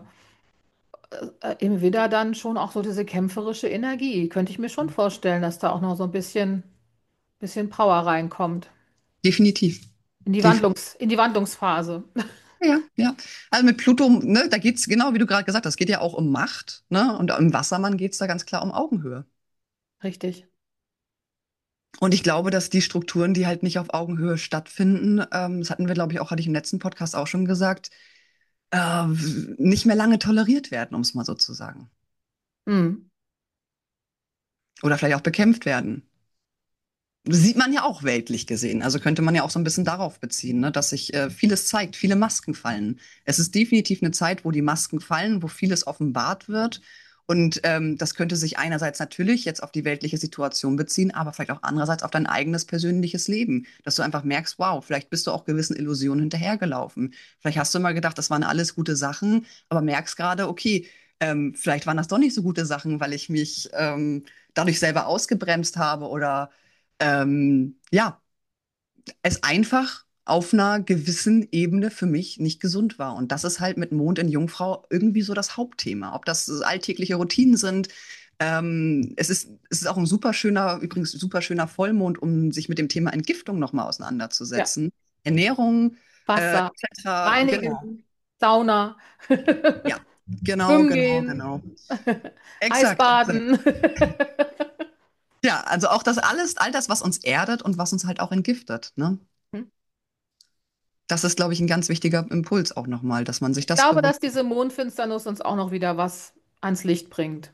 im Widder dann schon auch so diese kämpferische Energie. Könnte ich mir schon vorstellen, dass da auch noch so ein bisschen Power reinkommt Definitiv. Definitiv. In die Wandlungsphase. Ja, ja. Also mit Pluto, ne, da geht's genau, wie du gerade gesagt hast, geht ja auch um Macht, ne? Und im Wassermann geht's da ganz klar um Augenhöhe. Richtig. Und ich glaube, dass die Strukturen, die halt nicht auf Augenhöhe stattfinden, das hatten wir, glaube ich, auch, hatte ich im letzten Podcast auch schon gesagt, nicht mehr lange toleriert werden, um es mal so zu sagen. Hm. Oder vielleicht auch bekämpft werden. Sieht man ja auch weltlich gesehen. Also könnte man ja auch so ein bisschen darauf beziehen, ne, dass sich vieles zeigt, viele Masken fallen. Es ist definitiv eine Zeit, wo die Masken fallen, wo vieles offenbart wird. Und das könnte sich einerseits natürlich jetzt auf die weltliche Situation beziehen, aber vielleicht auch andererseits auf dein eigenes persönliches Leben. Dass du einfach merkst, wow, vielleicht bist du auch gewissen Illusionen hinterhergelaufen. Vielleicht hast du mal gedacht, das waren alles gute Sachen, aber merkst gerade, okay, vielleicht waren das doch nicht so gute Sachen, weil ich mich dadurch selber ausgebremst habe oder ja, es einfach auf einer gewissen Ebene für mich nicht gesund war. Und das ist halt mit Mond in Jungfrau irgendwie so das Hauptthema. Ob das alltägliche Routinen sind. Es ist auch ein super schöner, übrigens super schöner Vollmond, um sich mit dem Thema Entgiftung nochmal Ja, auseinanderzusetzen. Ernährung, Wasser, etc. Genau. reinigen, Sauna, Ja, genau, schwimmen genau, gehen, genau. Exakt, exakt. Eisbaden. Ja, also auch das alles, all das, was uns erdet und was uns halt auch entgiftet, ne? Das ist, glaube ich, ein ganz wichtiger Impuls auch nochmal, dass man sich Ich das glaube, bewusst. dass diese Mondfinsternis uns auch noch wieder was ans Licht bringt.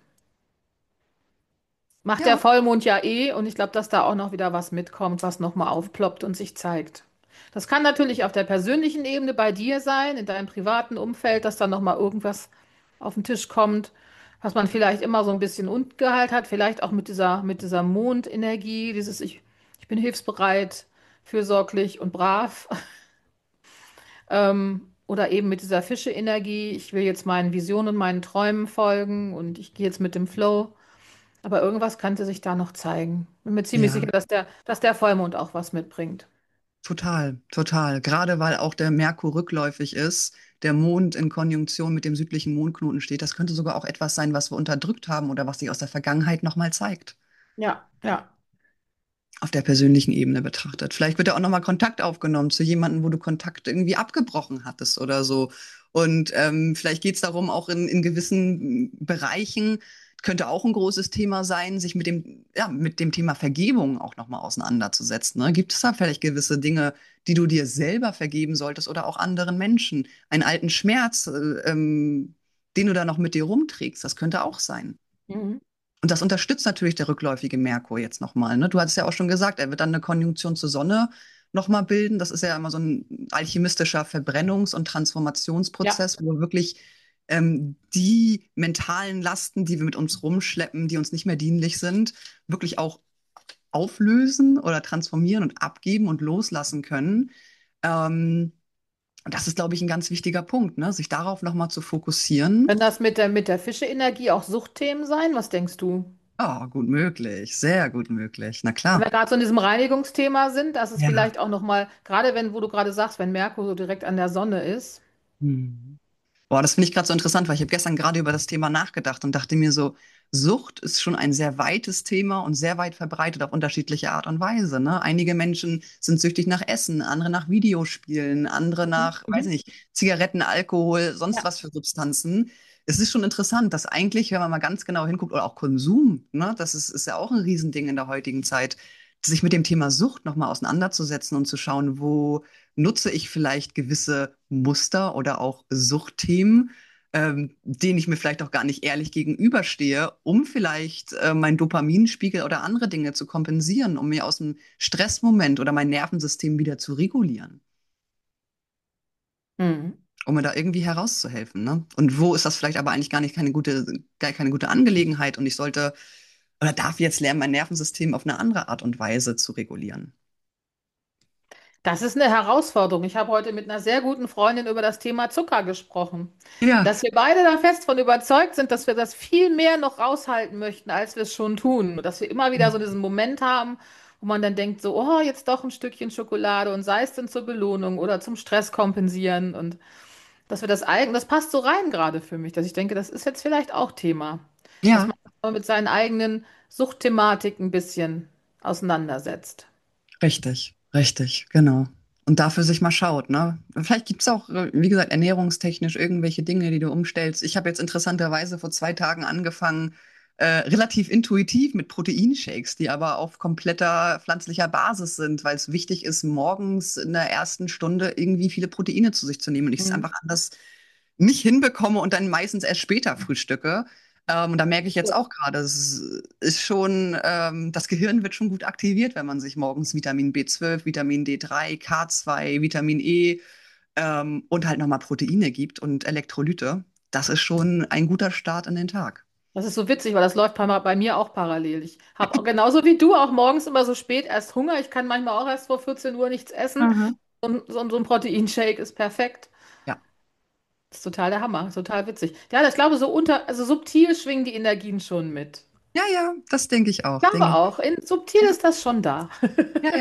Macht der Ja, Vollmond ja eh und ich glaube, dass da auch noch wieder was mitkommt, was nochmal aufploppt und sich zeigt. Das kann natürlich auf der persönlichen Ebene bei dir sein, in deinem privaten Umfeld, dass da nochmal irgendwas auf den Tisch kommt, was man vielleicht immer so ein bisschen Ungehalt hat, vielleicht auch mit dieser Mondenergie, ich bin hilfsbereit, fürsorglich und brav. Oder eben mit dieser Fische-Energie, ich will jetzt meinen Visionen und meinen Träumen folgen und ich gehe jetzt mit dem Flow. Aber irgendwas könnte sich da noch zeigen. Bin mir ziemlich sicher, ja, dass der Vollmond auch was mitbringt. total, total. Gerade weil auch der Merkur rückläufig ist, der Mond in Konjunktion mit dem südlichen Mondknoten steht. Das könnte sogar auch etwas sein, was wir unterdrückt haben oder was sich aus der Vergangenheit nochmal zeigt. Ja, ja. Auf der persönlichen Ebene betrachtet. Vielleicht wird ja auch nochmal Kontakt aufgenommen zu jemandem, wo du Kontakt irgendwie abgebrochen hattest oder so. Und vielleicht geht es darum, auch in gewissen Bereichen, könnte auch ein großes Thema sein, sich mit dem Thema Vergebung auch nochmal auseinanderzusetzen. Ne? Gibt es da vielleicht gewisse Dinge, die du dir selber vergeben solltest oder auch anderen Menschen? Einen alten Schmerz, den du da noch mit dir rumträgst, das könnte auch sein. Mhm. Und das unterstützt natürlich der rückläufige Merkur jetzt nochmal. Ne? Du hattest ja auch schon gesagt, er wird dann eine Konjunktion zur Sonne nochmal bilden. Das ist ja immer so ein alchemistischer Verbrennungs- und Ja. Transformationsprozess, wo wir wirklich die mentalen Lasten, die wir mit uns rumschleppen, die uns nicht mehr dienlich sind, wirklich auch auflösen oder transformieren und abgeben und loslassen können. Und das ist, glaube ich, ein ganz wichtiger Punkt, ne? Sich darauf nochmal zu fokussieren. Können das mit der Fische-Energie auch Suchtthemen sein? Was denkst du? Ah, gut möglich, sehr gut möglich. Na Wenn klar. wir gerade so in diesem Reinigungsthema sind, dass es Ja. vielleicht auch nochmal, gerade wenn, wo du gerade sagst, wenn Merkur so direkt an der Sonne ist. Hm. Boah, das finde ich gerade so interessant, weil ich habe gestern gerade über das Thema nachgedacht und dachte mir so, Sucht ist schon ein sehr weites Thema und sehr weit verbreitet auf unterschiedliche Art und Weise, ne? Einige Menschen sind süchtig nach Essen, andere nach Videospielen, andere Mhm. nach, weiß Mhm. nicht, Zigaretten, Alkohol, sonst Ja. was für Substanzen. Es ist schon interessant, dass eigentlich, wenn man mal ganz genau hinguckt, oder auch Konsum, ne, ist ja auch ein Riesending in der heutigen Zeit, sich mit dem Thema Sucht nochmal auseinanderzusetzen und zu schauen, wo nutze ich vielleicht gewisse Muster oder auch Suchtthemen, denen ich mir vielleicht auch gar nicht ehrlich gegenüberstehe, um vielleicht meinen Dopaminspiegel oder andere Dinge zu kompensieren, um mir aus dem Stressmoment oder mein Nervensystem wieder zu regulieren, Mhm. um mir da irgendwie herauszuhelfen, ne? Und wo ist das vielleicht aber eigentlich gar keine gute Angelegenheit und ich sollte oder darf jetzt lernen, mein Nervensystem auf eine andere Art und Weise zu regulieren. Das ist eine Herausforderung. Ich habe heute mit einer sehr guten Freundin über das Thema Zucker gesprochen. Ja. Dass wir beide da fest von überzeugt sind, dass wir das viel mehr noch raushalten möchten, als wir es schon tun. Und dass wir immer wieder so diesen Moment haben, wo man dann denkt, so, oh, jetzt doch ein Stückchen Schokolade und sei es denn zur Belohnung oder zum Stress kompensieren. Und dass wir das passt so rein gerade für mich, dass ich denke, das ist jetzt vielleicht auch Thema. Dass Ja, man mit seinen eigenen Suchtthematiken ein bisschen auseinandersetzt. richtig, richtig, genau. Und dafür sich mal schaut, ne? Vielleicht gibt's auch, wie gesagt, ernährungstechnisch irgendwelche Dinge, die du umstellst. Ich habe jetzt interessanterweise vor 2 Tagen angefangen, relativ intuitiv mit Proteinshakes, die aber auf kompletter pflanzlicher Basis sind, weil es wichtig ist, morgens in der ersten Stunde irgendwie viele Proteine zu sich zu nehmen und ich es Mhm. einfach anders nicht hinbekomme und dann meistens erst später frühstücke. Und da merke ich jetzt auch gerade, es ist schon, das Gehirn wird schon gut aktiviert, wenn man sich morgens Vitamin B12, Vitamin D3, K2, Vitamin E und halt nochmal Proteine gibt und Elektrolyte. Das ist schon ein guter Start in den Tag. Das ist so witzig, weil das läuft bei mir auch parallel. Ich habe genauso wie du auch morgens immer so spät erst Hunger. Ich kann manchmal auch erst vor 14 Uhr nichts essen. Mhm. So ein Proteinshake ist perfekt. Ja, Das ist total der Hammer, total witzig. Ja, ich glaube, also subtil schwingen die Energien schon mit. ja, ja, das denke ich Ich auch. glaube Denke ich. auch, subtil Ja, ist das schon da. ja, ja,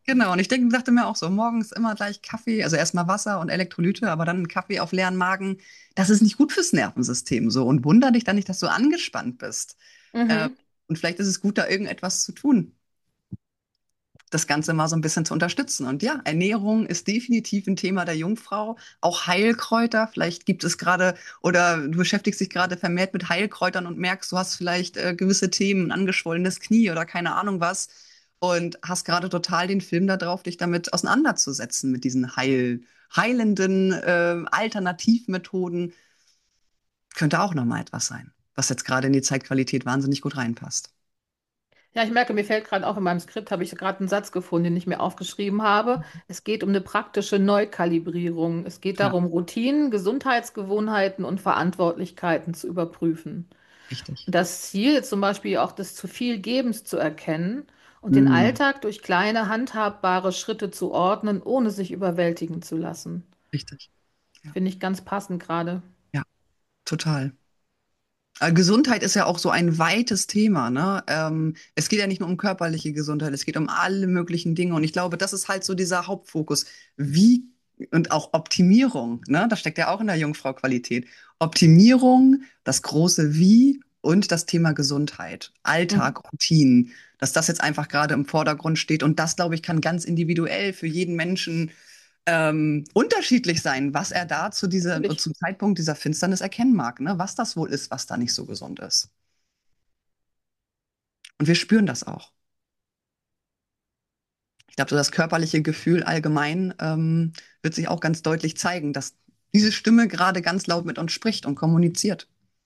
Genau, und ich dachte mir auch so, morgens immer gleich Kaffee, also erstmal Wasser und Elektrolyte, aber dann einen Kaffee auf leeren Magen. Das ist nicht gut fürs Nervensystem so. Und wunder dich dann nicht, dass du angespannt bist. Äh, Mhm. und vielleicht ist es gut, da irgendetwas zu tun, das Ganze mal so ein bisschen zu unterstützen. Und ja, Ernährung ist definitiv ein Thema der Jungfrau. Auch Heilkräuter. Vielleicht gibt es gerade oder du beschäftigst dich gerade vermehrt mit Heilkräutern und merkst, du hast vielleicht gewisse Themen, ein angeschwollenes Knie oder keine Ahnung was. Und hast gerade total den Film da drauf, dich damit auseinanderzusetzen, mit diesen heilenden Alternativmethoden. Könnte auch nochmal etwas sein, was jetzt gerade in die Zeitqualität wahnsinnig gut reinpasst. Ja, ich merke, mir fällt gerade auch in meinem Skript, habe ich gerade einen Satz gefunden, den ich mir aufgeschrieben habe. Es geht um eine praktische Neukalibrierung. Es geht Ja, darum, Routinen, Gesundheitsgewohnheiten und Verantwortlichkeiten zu überprüfen. richtig. Und das Ziel, zum Beispiel auch des zu viel Gebens zu erkennen und den Mm, Alltag durch kleine, handhabbare Schritte zu ordnen, ohne sich überwältigen zu lassen. richtig. Ja, Finde ich ganz passend gerade. ja, total. Gesundheit ist ja auch so ein weites Thema, ne? Es geht ja nicht nur um körperliche Gesundheit, es geht um alle möglichen Dinge. Und ich glaube, das ist halt so dieser Hauptfokus. Wie und auch Optimierung, ne? Das steckt ja auch in der Jungfrau-Qualität. Optimierung, das große Wie und das Thema Gesundheit, Mhm. Alltag, Routinen, dass das jetzt einfach gerade im Vordergrund steht. Und das, glaube ich, kann ganz individuell für jeden Menschen unterschiedlich sein, was er da Natürlich. zum Zeitpunkt dieser Finsternis erkennen mag, ne? Was das wohl ist, was da nicht so gesund ist. Und wir spüren das auch. Ich glaube, so das körperliche Gefühl allgemein wird sich auch ganz deutlich zeigen, dass diese Stimme gerade ganz laut mit uns spricht und kommuniziert.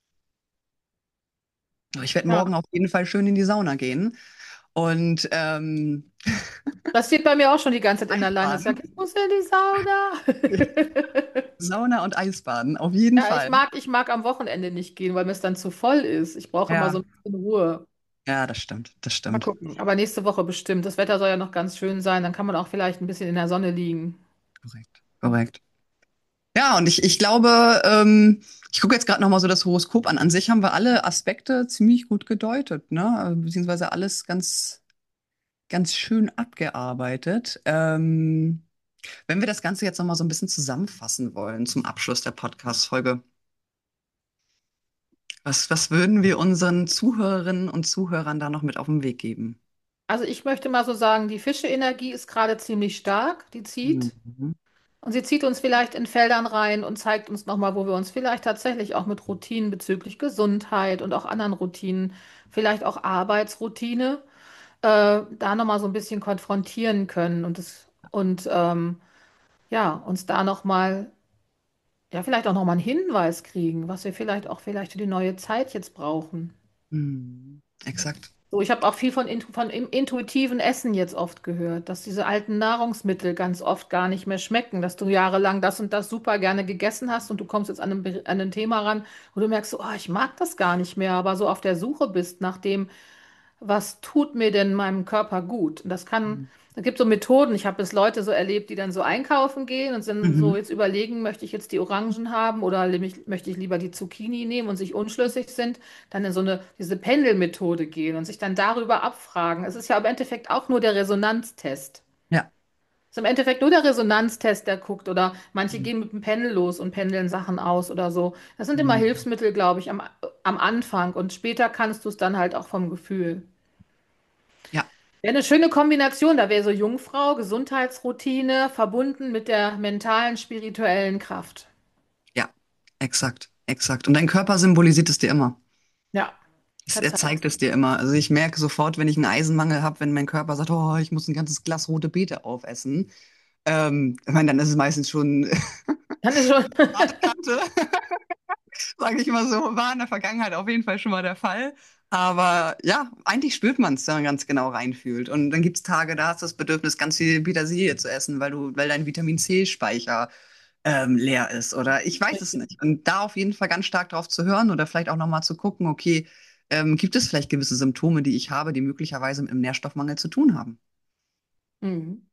Aber ich werde Ja, morgen auf jeden Fall schön in die Sauna gehen und das steht bei mir auch schon die ganze Zeit in der Leine. Ich Eisbaden. sage, ich muss in die Sauna. Sauna und Eisbaden, auf jeden Ja, Fall. ich mag am Wochenende nicht gehen, weil mir es dann zu voll ist. Ich brauche immer Ja, so ein bisschen Ruhe. ja, das stimmt, das Mal stimmt. gucken. Aber nächste Woche bestimmt. Das Wetter soll ja noch ganz schön sein. Dann kann man auch vielleicht ein bisschen in der Sonne liegen. Korrekt, korrekt. Ja, und ich glaube, ich gucke jetzt gerade noch mal so das Horoskop an. An sich haben wir alle Aspekte ziemlich gut gedeutet, ne? Beziehungsweise alles ganz schön abgearbeitet. Wenn wir das Ganze jetzt noch mal so ein bisschen zusammenfassen wollen zum Abschluss der Podcast-Folge, was würden wir unseren Zuhörerinnen und Zuhörern da noch mit auf den Weg geben? Also ich möchte mal so sagen, die Fische-Energie ist gerade ziemlich stark. Die zieht. Mhm. Und sie zieht uns vielleicht in Feldern rein und zeigt uns nochmal, wo wir uns vielleicht tatsächlich auch mit Routinen bezüglich Gesundheit und auch anderen Routinen, vielleicht auch Arbeitsroutine, da nochmal so ein bisschen konfrontieren können und ja, uns da nochmal, ja, vielleicht auch nochmal einen Hinweis kriegen, was wir vielleicht für die neue Zeit jetzt brauchen. Mhm. Exakt. So, ich habe auch viel von im intuitiven Essen jetzt oft gehört, dass diese alten Nahrungsmittel ganz oft gar nicht mehr schmecken, dass du jahrelang das und das super gerne gegessen hast und du kommst jetzt an ein Thema ran, wo du merkst, so, oh, ich mag das gar nicht mehr, aber so auf der Suche bist nach dem, was tut mir denn meinem Körper gut? Und da gibt so Methoden. Ich habe es Leute so erlebt, die dann so einkaufen gehen und dann so Mhm. jetzt überlegen, möchte ich jetzt die Orangen haben oder möchte ich lieber die Zucchini nehmen und sich unschlüssig sind, dann in diese Pendelmethode gehen und sich dann darüber abfragen. Es ist ja im Endeffekt auch nur der Resonanztest. Ja. Es ist im Endeffekt nur der Resonanztest, der guckt oder manche gehen mit dem Pendel los und pendeln Sachen aus oder so. Das sind immer Mhm. Hilfsmittel, glaube ich, am Anfang und später kannst du es dann halt auch vom Gefühl. Ja. Wäre eine schöne Kombination, da wäre so Jungfrau, Gesundheitsroutine verbunden mit der mentalen, spirituellen Kraft. Ja. Exakt. Exakt. Und dein Körper symbolisiert es dir immer. Ja, Er tatsächlich. zeigt es dir immer. Also ich merke sofort, wenn ich einen Eisenmangel habe, wenn mein Körper sagt, oh, ich muss ein ganzes Glas rote Beete aufessen. Ich meine, dann ist es meistens schon Dann ist schon. harte Kante, sage ich mal so. War in der Vergangenheit auf jeden Fall schon mal der Fall. Aber ja, eigentlich spürt man es, wenn man ganz genau reinfühlt. Und dann gibt es Tage, da hast du das Bedürfnis, ganz viel Petersilie zu essen, weil dein Vitamin C-Speicher leer ist. Oder ich weiß es Richtig. nicht. Und da auf jeden Fall ganz stark drauf zu hören oder vielleicht auch nochmal zu gucken, okay, gibt es vielleicht gewisse Symptome, die ich habe, die möglicherweise mit dem Nährstoffmangel zu tun haben? Mhm.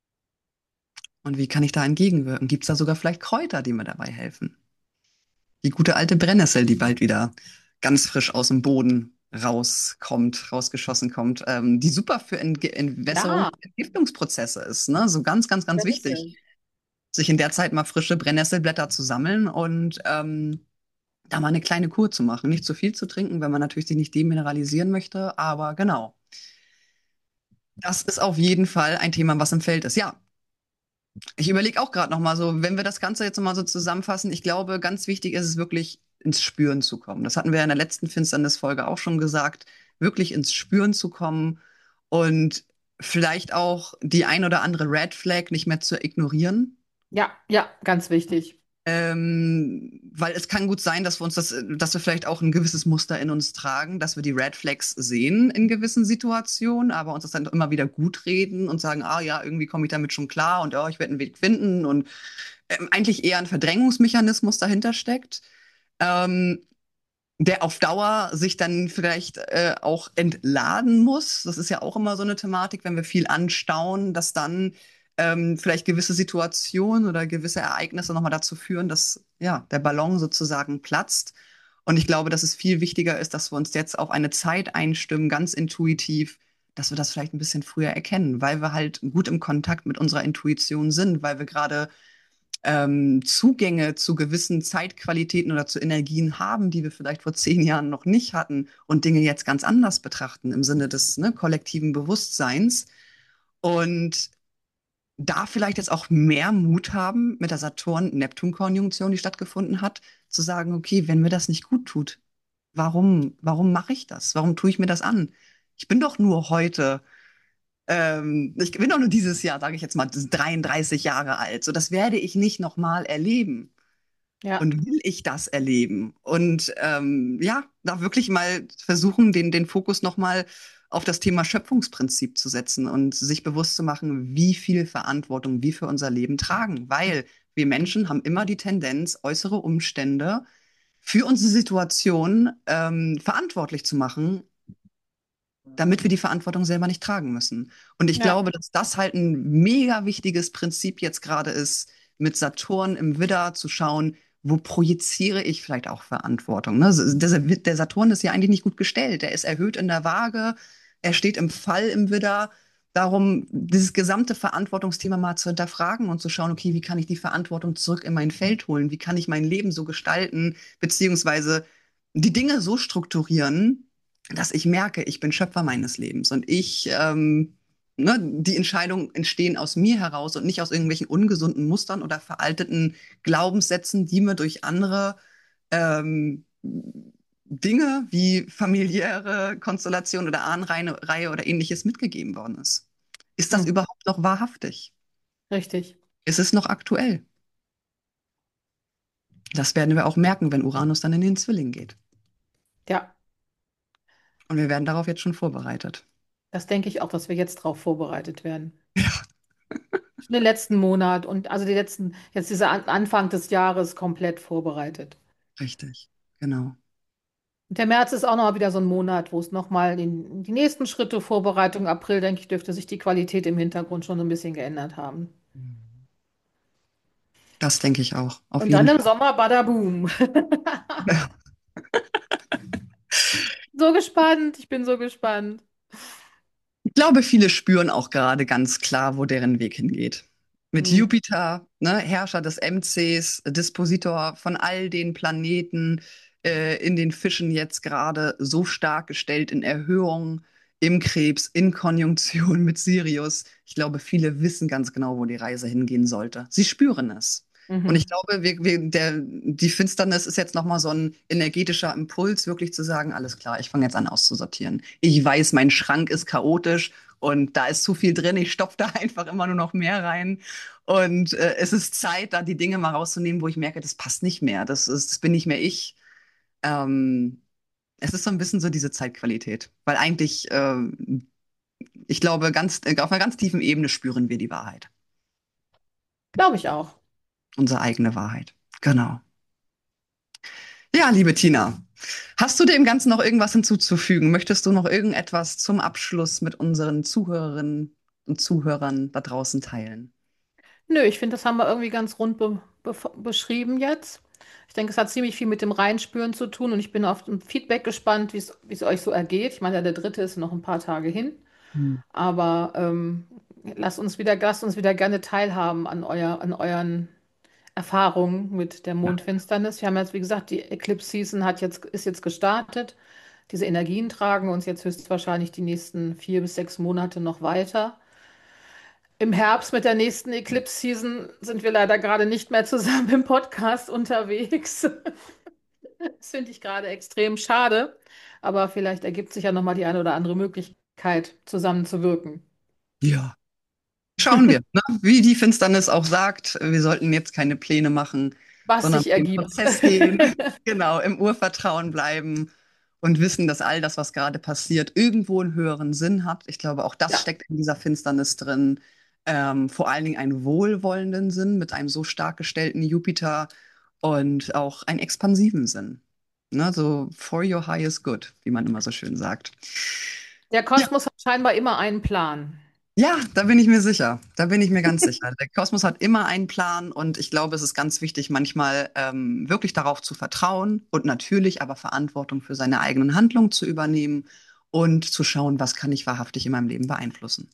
Und wie kann ich da entgegenwirken? Gibt es da sogar vielleicht Kräuter, die mir dabei helfen? Die gute alte Brennnessel, die bald wieder ganz frisch aus dem Boden rausgeschossen kommt, die super für Entwässerung Ja, und Entgiftungsprozesse ist, ne? So ganz, ganz, ganz wichtig, Brennnesseln. sich in der Zeit mal frische Brennnesselblätter zu sammeln und da mal eine kleine Kur zu machen. Nicht zu viel zu trinken, wenn man natürlich sich nicht demineralisieren möchte, aber genau. Das ist auf jeden Fall ein Thema, was im Feld ist. Ja, ich überlege auch gerade noch mal so, wenn wir das Ganze jetzt noch mal so zusammenfassen, ich glaube, ganz wichtig ist es wirklich, ins Spüren zu kommen. Das hatten wir in der letzten Finsternis-Folge auch schon gesagt, wirklich ins Spüren zu kommen und vielleicht auch die ein oder andere Red Flag nicht mehr zu ignorieren. Ja, ja, ganz wichtig. Weil es kann gut sein, dass dass wir vielleicht auch ein gewisses Muster in uns tragen, dass wir die Red Flags sehen in gewissen Situationen, aber uns das dann immer wieder gut reden und sagen, ah ja, irgendwie komme ich damit schon klar und oh, ich werde einen Weg finden und eigentlich eher ein Verdrängungsmechanismus dahinter steckt, ähm, der auf Dauer sich dann vielleicht auch entladen muss. Das ist ja auch immer so eine Thematik, wenn wir viel anstauen, dass dann vielleicht gewisse Situationen oder gewisse Ereignisse nochmal dazu führen, dass ja, der Ballon sozusagen platzt. Und ich glaube, dass es viel wichtiger ist, dass wir uns jetzt auf eine Zeit einstimmen, ganz intuitiv, dass wir das vielleicht ein bisschen früher erkennen, weil wir halt gut im Kontakt mit unserer Intuition sind, weil wir gerade Zugänge zu gewissen Zeitqualitäten oder zu Energien haben, die wir vielleicht vor 10 Jahren noch nicht hatten und Dinge jetzt ganz anders betrachten im Sinne des kollektiven Bewusstseins. Und da vielleicht jetzt auch mehr Mut haben mit der Saturn-Neptun-Konjunktion, die stattgefunden hat, zu sagen, okay, wenn mir das nicht gut tut, warum mache ich das? Warum tue ich mir das an? Ich bin doch nur heute, ich bin doch nur dieses Jahr, sage ich jetzt mal, 33 Jahre alt. So, das werde ich nicht nochmal erleben. Ja, Und will ich das erleben? Und ja, da wirklich mal versuchen, den Fokus nochmal auf das Thema Schöpfungsprinzip zu setzen und sich bewusst zu machen, wie viel Verantwortung wir für unser Leben tragen. Weil wir Menschen haben immer die Tendenz, äußere Umstände für unsere Situation verantwortlich zu machen, damit wir die Verantwortung selber nicht tragen müssen. Und ich ja, glaube, dass das halt ein mega wichtiges Prinzip jetzt gerade ist, mit Saturn im Widder zu schauen, wo projiziere ich vielleicht auch Verantwortung. Ne? Der Saturn ist ja eigentlich nicht gut gestellt. Er ist erhöht in der Waage, er steht im Fall im Widder. Darum, dieses gesamte Verantwortungsthema mal zu hinterfragen und zu schauen, okay, wie kann ich die Verantwortung zurück in mein Feld holen? Wie kann ich mein Leben so gestalten, beziehungsweise die Dinge so strukturieren, dass ich merke, ich bin Schöpfer meines Lebens und die Entscheidungen entstehen aus mir heraus und nicht aus irgendwelchen ungesunden Mustern oder veralteten Glaubenssätzen, die mir durch andere ähm, Dinge wie familiäre Konstellation oder Ahnenreihe oder ähnliches mitgegeben worden ist. Ist das mhm. überhaupt noch wahrhaftig? Richtig. Ist es noch aktuell? Das werden wir auch merken, wenn Uranus dann in den Zwilling geht. Ja, Und wir werden darauf jetzt schon vorbereitet. das denke ich auch, dass wir jetzt darauf vorbereitet werden. Schon den letzten Monat und also jetzt dieser Anfang des Jahres komplett vorbereitet. Richtig, genau. Und der März ist auch noch mal wieder so ein Monat, wo es nochmal die nächsten Schritte, Vorbereitung, April, denke ich, dürfte sich die Qualität im Hintergrund schon so ein bisschen geändert haben. Das denke ich auch, auf Und dann jeden im Fall. Sommer, badaboom. So gespannt, ich bin so gespannt. Ich glaube, viele spüren auch gerade ganz klar, wo deren Weg hingeht. Mit Hm. Jupiter, ne, Herrscher des MCs, Dispositor von all den Planeten in den Fischen jetzt gerade so stark gestellt in Erhöhung, im Krebs, in Konjunktion mit Sirius. Ich glaube, viele wissen ganz genau, wo die Reise hingehen sollte. Sie spüren es. Und ich Mhm. glaube, die Finsternis ist jetzt nochmal so ein energetischer Impuls, wirklich zu sagen, alles klar, ich fange jetzt an auszusortieren. Ich weiß, mein Schrank ist chaotisch und da ist zu viel drin. Ich stopfe da einfach immer nur noch mehr rein. Und es ist Zeit, da die Dinge mal rauszunehmen, wo ich merke, das passt nicht mehr. Das bin nicht mehr ich. Ähm, Es ist so ein bisschen so diese Zeitqualität. Weil eigentlich, ich glaube, auf einer ganz tiefen Ebene spüren wir die Wahrheit. Glaube ich auch. Unsere eigene Wahrheit. Genau. Ja, liebe Tina, hast du dem Ganzen noch irgendwas hinzuzufügen? Möchtest du noch irgendetwas zum Abschluss mit unseren Zuhörerinnen und Zuhörern da draußen teilen? Nö, ich finde, das haben wir irgendwie ganz rund beschrieben jetzt. Ich denke, es hat ziemlich viel mit dem Reinspüren zu tun und ich bin auf ein Feedback gespannt, wie es euch so ergeht. Ich meine, ja, der dritte ist noch ein paar Tage hin, Hm. aber lasst uns wieder gerne teilhaben an euren Erfahrungen mit der Ja. Mondfinsternis. Wir haben jetzt, wie gesagt, die Eclipse Season ist jetzt gestartet. Diese Energien tragen uns jetzt höchstwahrscheinlich die nächsten 4 bis 6 Monate noch weiter. Im Herbst mit der nächsten Eclipse Season sind wir leider gerade nicht mehr zusammen im Podcast unterwegs. Das finde ich gerade extrem schade, aber vielleicht ergibt sich ja noch mal die eine oder andere Möglichkeit, zusammenzuwirken. Ja. Schauen wir, ne? Wie die Finsternis auch sagt, wir sollten jetzt keine Pläne machen, Was sondern sich mit dem ergibt. Prozess gehen, genau, im Urvertrauen bleiben und wissen, dass all das, was gerade passiert, irgendwo einen höheren Sinn hat. Ich glaube, auch das Ja, steckt in dieser Finsternis drin. Vor allen Dingen einen wohlwollenden Sinn mit einem so stark gestellten Jupiter und auch einen expansiven Sinn. Ne? So for your highest good, wie man immer so schön sagt. der Ja, Kosmos hat scheinbar immer einen Plan. ja, da bin ich mir sicher. Da bin ich mir ganz sicher. Der Kosmos hat immer einen Plan und ich glaube, es ist ganz wichtig, manchmal wirklich darauf zu vertrauen und natürlich aber Verantwortung für seine eigenen Handlungen zu übernehmen und zu schauen, was kann ich wahrhaftig in meinem Leben beeinflussen.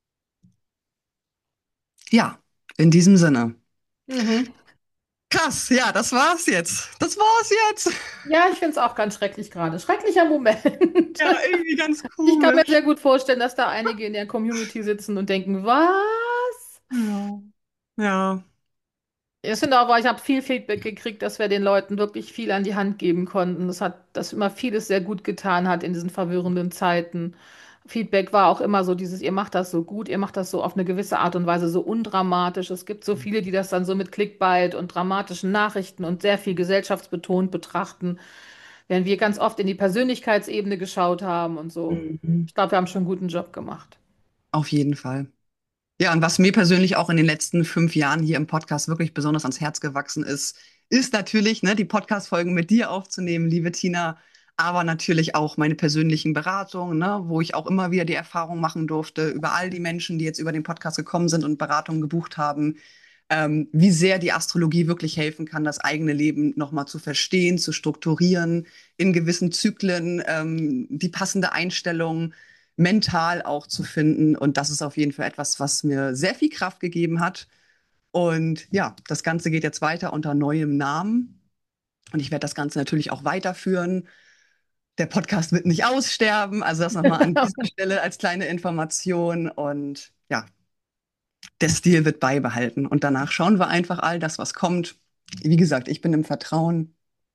Ja, in diesem Sinne. Mhm. Krass, ja, das war's jetzt. Das war's jetzt. Ja, ich finde es auch ganz schrecklich gerade. Schrecklicher Moment. Ja, irgendwie ganz Ich kann mir komisch. sehr gut vorstellen, dass da einige in der Community sitzen und denken, was? Ja. Ja. Ich finde auch, weil ich habe viel Feedback gekriegt, dass wir den Leuten wirklich viel an die Hand geben konnten. Dass immer vieles sehr gut getan hat in diesen verwirrenden Zeiten. Feedback war auch immer so dieses, ihr macht das so gut, ihr macht das so auf eine gewisse Art und Weise so undramatisch. Es gibt so viele, die das dann so mit Clickbait und dramatischen Nachrichten und sehr viel gesellschaftsbetont betrachten, während wir ganz oft in die Persönlichkeitsebene geschaut haben und so. Mhm. Ich glaube, wir haben schon einen guten Job gemacht. Auf jeden Fall. Ja, und was mir persönlich auch in den letzten 5 Jahren hier im Podcast wirklich besonders ans Herz gewachsen ist, ist natürlich, ne, die Podcast-Folgen mit dir aufzunehmen, liebe Tina, aber natürlich auch meine persönlichen Beratungen, ne, wo ich auch immer wieder die Erfahrung machen durfte über all die Menschen, die jetzt über den Podcast gekommen sind und Beratungen gebucht haben, wie sehr die Astrologie wirklich helfen kann, das eigene Leben nochmal zu verstehen, zu strukturieren, in gewissen Zyklen, die passende Einstellung mental auch zu finden. Und das ist auf jeden Fall etwas, was mir sehr viel Kraft gegeben hat. Und ja, das Ganze geht jetzt weiter unter neuem Namen. Und ich werde das Ganze natürlich auch weiterführen. Der Podcast wird nicht aussterben. Also das nochmal an dieser Stelle als kleine Information. Und ja, der Stil wird beibehalten. Und danach schauen wir einfach all das, was kommt. Wie gesagt, ich bin im Vertrauen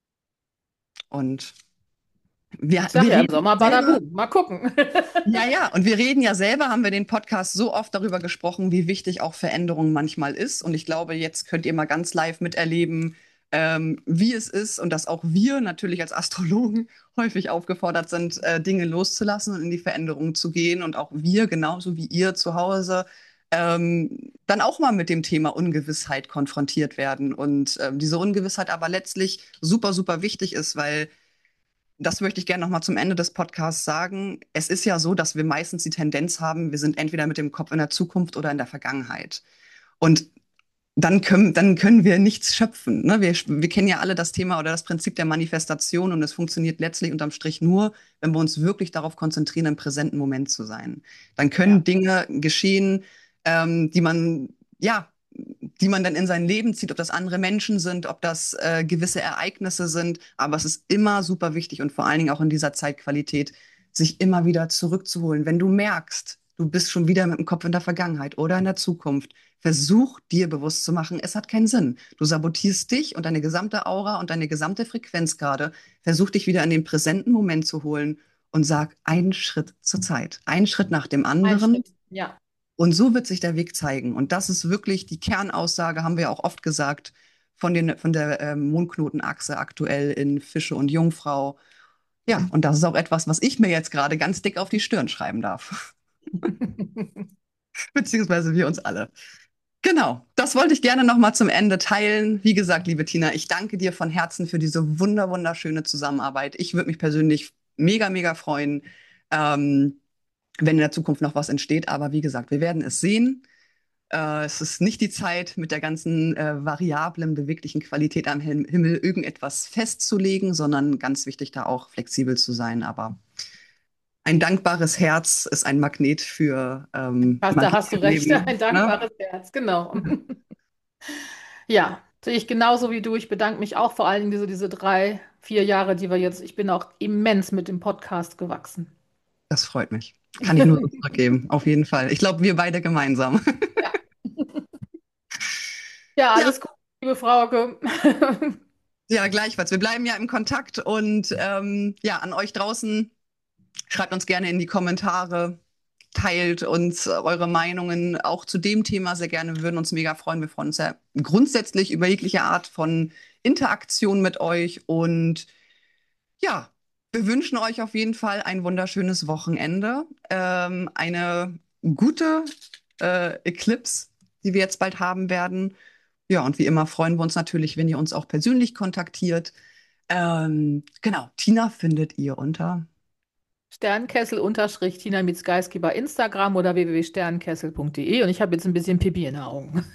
und Ich sage wir ja im reden Sommer selber. Badaboom. Mal gucken. Ja, ja, und wir reden ja selber, haben wir den Podcast so oft darüber gesprochen, wie wichtig auch Veränderung manchmal ist. Und ich glaube, jetzt könnt ihr mal ganz live miterleben, wie es ist und dass auch wir natürlich als Astrologen häufig aufgefordert sind, Dinge loszulassen und in die Veränderung zu gehen. Und auch wir, genauso wie ihr zu Hause, dann auch mal mit dem Thema Ungewissheit konfrontiert werden. Und diese Ungewissheit aber letztlich super, super wichtig ist, weil das möchte ich gerne noch mal zum Ende des Podcasts sagen. Es ist ja so, dass wir meistens die Tendenz haben, wir sind entweder mit dem Kopf in der Zukunft oder in der Vergangenheit. Und dann können wir nichts schöpfen. Ne? Wir kennen ja alle das Thema oder das Prinzip der Manifestation und es funktioniert letztlich unterm Strich nur, wenn wir uns wirklich darauf konzentrieren, im präsenten Moment zu sein. Dann können Ja, Dinge geschehen, die man, ja, die man dann in sein Leben zieht, ob das andere Menschen sind, ob das gewisse Ereignisse sind. Aber es ist immer super wichtig und vor allen Dingen auch in dieser Zeitqualität, sich immer wieder zurückzuholen. Wenn du merkst, du bist schon wieder mit dem Kopf in der Vergangenheit oder in der Zukunft, versuch dir bewusst zu machen, es hat keinen Sinn. Du sabotierst dich und deine gesamte Aura und deine gesamte Frequenz gerade. Versuch dich wieder in den präsenten Moment zu holen und sag einen Schritt zur Zeit, einen Schritt nach dem ein anderen. Schritt. Ja. Und so wird sich der Weg zeigen. Und das ist wirklich die Kernaussage, haben wir ja auch oft gesagt, von der Mondknotenachse aktuell in Fische und Jungfrau. Ja, und das ist auch etwas, was ich mir jetzt gerade ganz dick auf die Stirn schreiben darf. Beziehungsweise wir uns alle. Genau, das wollte ich gerne noch mal zum Ende teilen. Wie gesagt, liebe Tina, ich danke dir von Herzen für diese wunderschöne Zusammenarbeit. Ich würde mich persönlich mega freuen, ähm, wenn in der Zukunft noch was entsteht. Aber wie gesagt, wir werden es sehen. Es ist nicht die Zeit, mit der ganzen variablen, beweglichen Qualität am Himmel irgendetwas festzulegen, sondern ganz wichtig, da auch flexibel zu sein. Aber ein dankbares Herz ist ein Magnet für Da Magie hast du im recht, Leben. ein Ne? dankbares Herz, genau. Ja, sehe ich genauso wie du. Ich bedanke mich auch vor allen Dingen diese 3, 4 Jahre, die wir jetzt, ich bin auch immens mit dem Podcast gewachsen. Das freut mich. Kann ich nur so zurückgeben, auf jeden Fall. Ich glaube, wir beide gemeinsam. Ja. Ja, Ja, alles gut, liebe Frauke. ja, gleichfalls. Wir bleiben ja im Kontakt und ja, an euch draußen, schreibt uns gerne in die Kommentare, teilt uns eure Meinungen auch zu dem Thema sehr gerne. Wir würden uns mega freuen. Wir freuen uns ja grundsätzlich über jegliche Art von Interaktion mit euch und ja, wir wünschen euch auf jeden Fall ein wunderschönes Wochenende, eine gute Eclipse, die wir jetzt bald haben werden. Ja, und wie immer freuen wir uns natürlich, wenn ihr uns auch persönlich kontaktiert. Genau, Tina findet ihr unter. Sternkessel-Tina Mitzgalski bei Instagram oder www.sternkessel.de und ich habe jetzt ein bisschen Pipi in den Augen.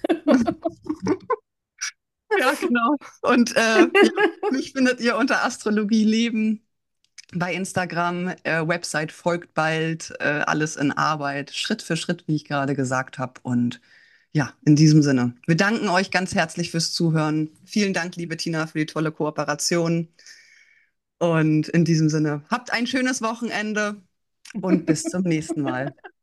Ja, genau. Und ja, mich findet ihr unter Astrologie Leben bei Instagram. Website folgt bald. Alles in Arbeit, Schritt für Schritt, wie ich gerade gesagt habe. Und ja, in diesem Sinne, wir danken euch ganz herzlich fürs Zuhören. Vielen Dank, liebe Tina, für die tolle Kooperation. Und in diesem Sinne, habt ein schönes Wochenende und bis zum nächsten Mal.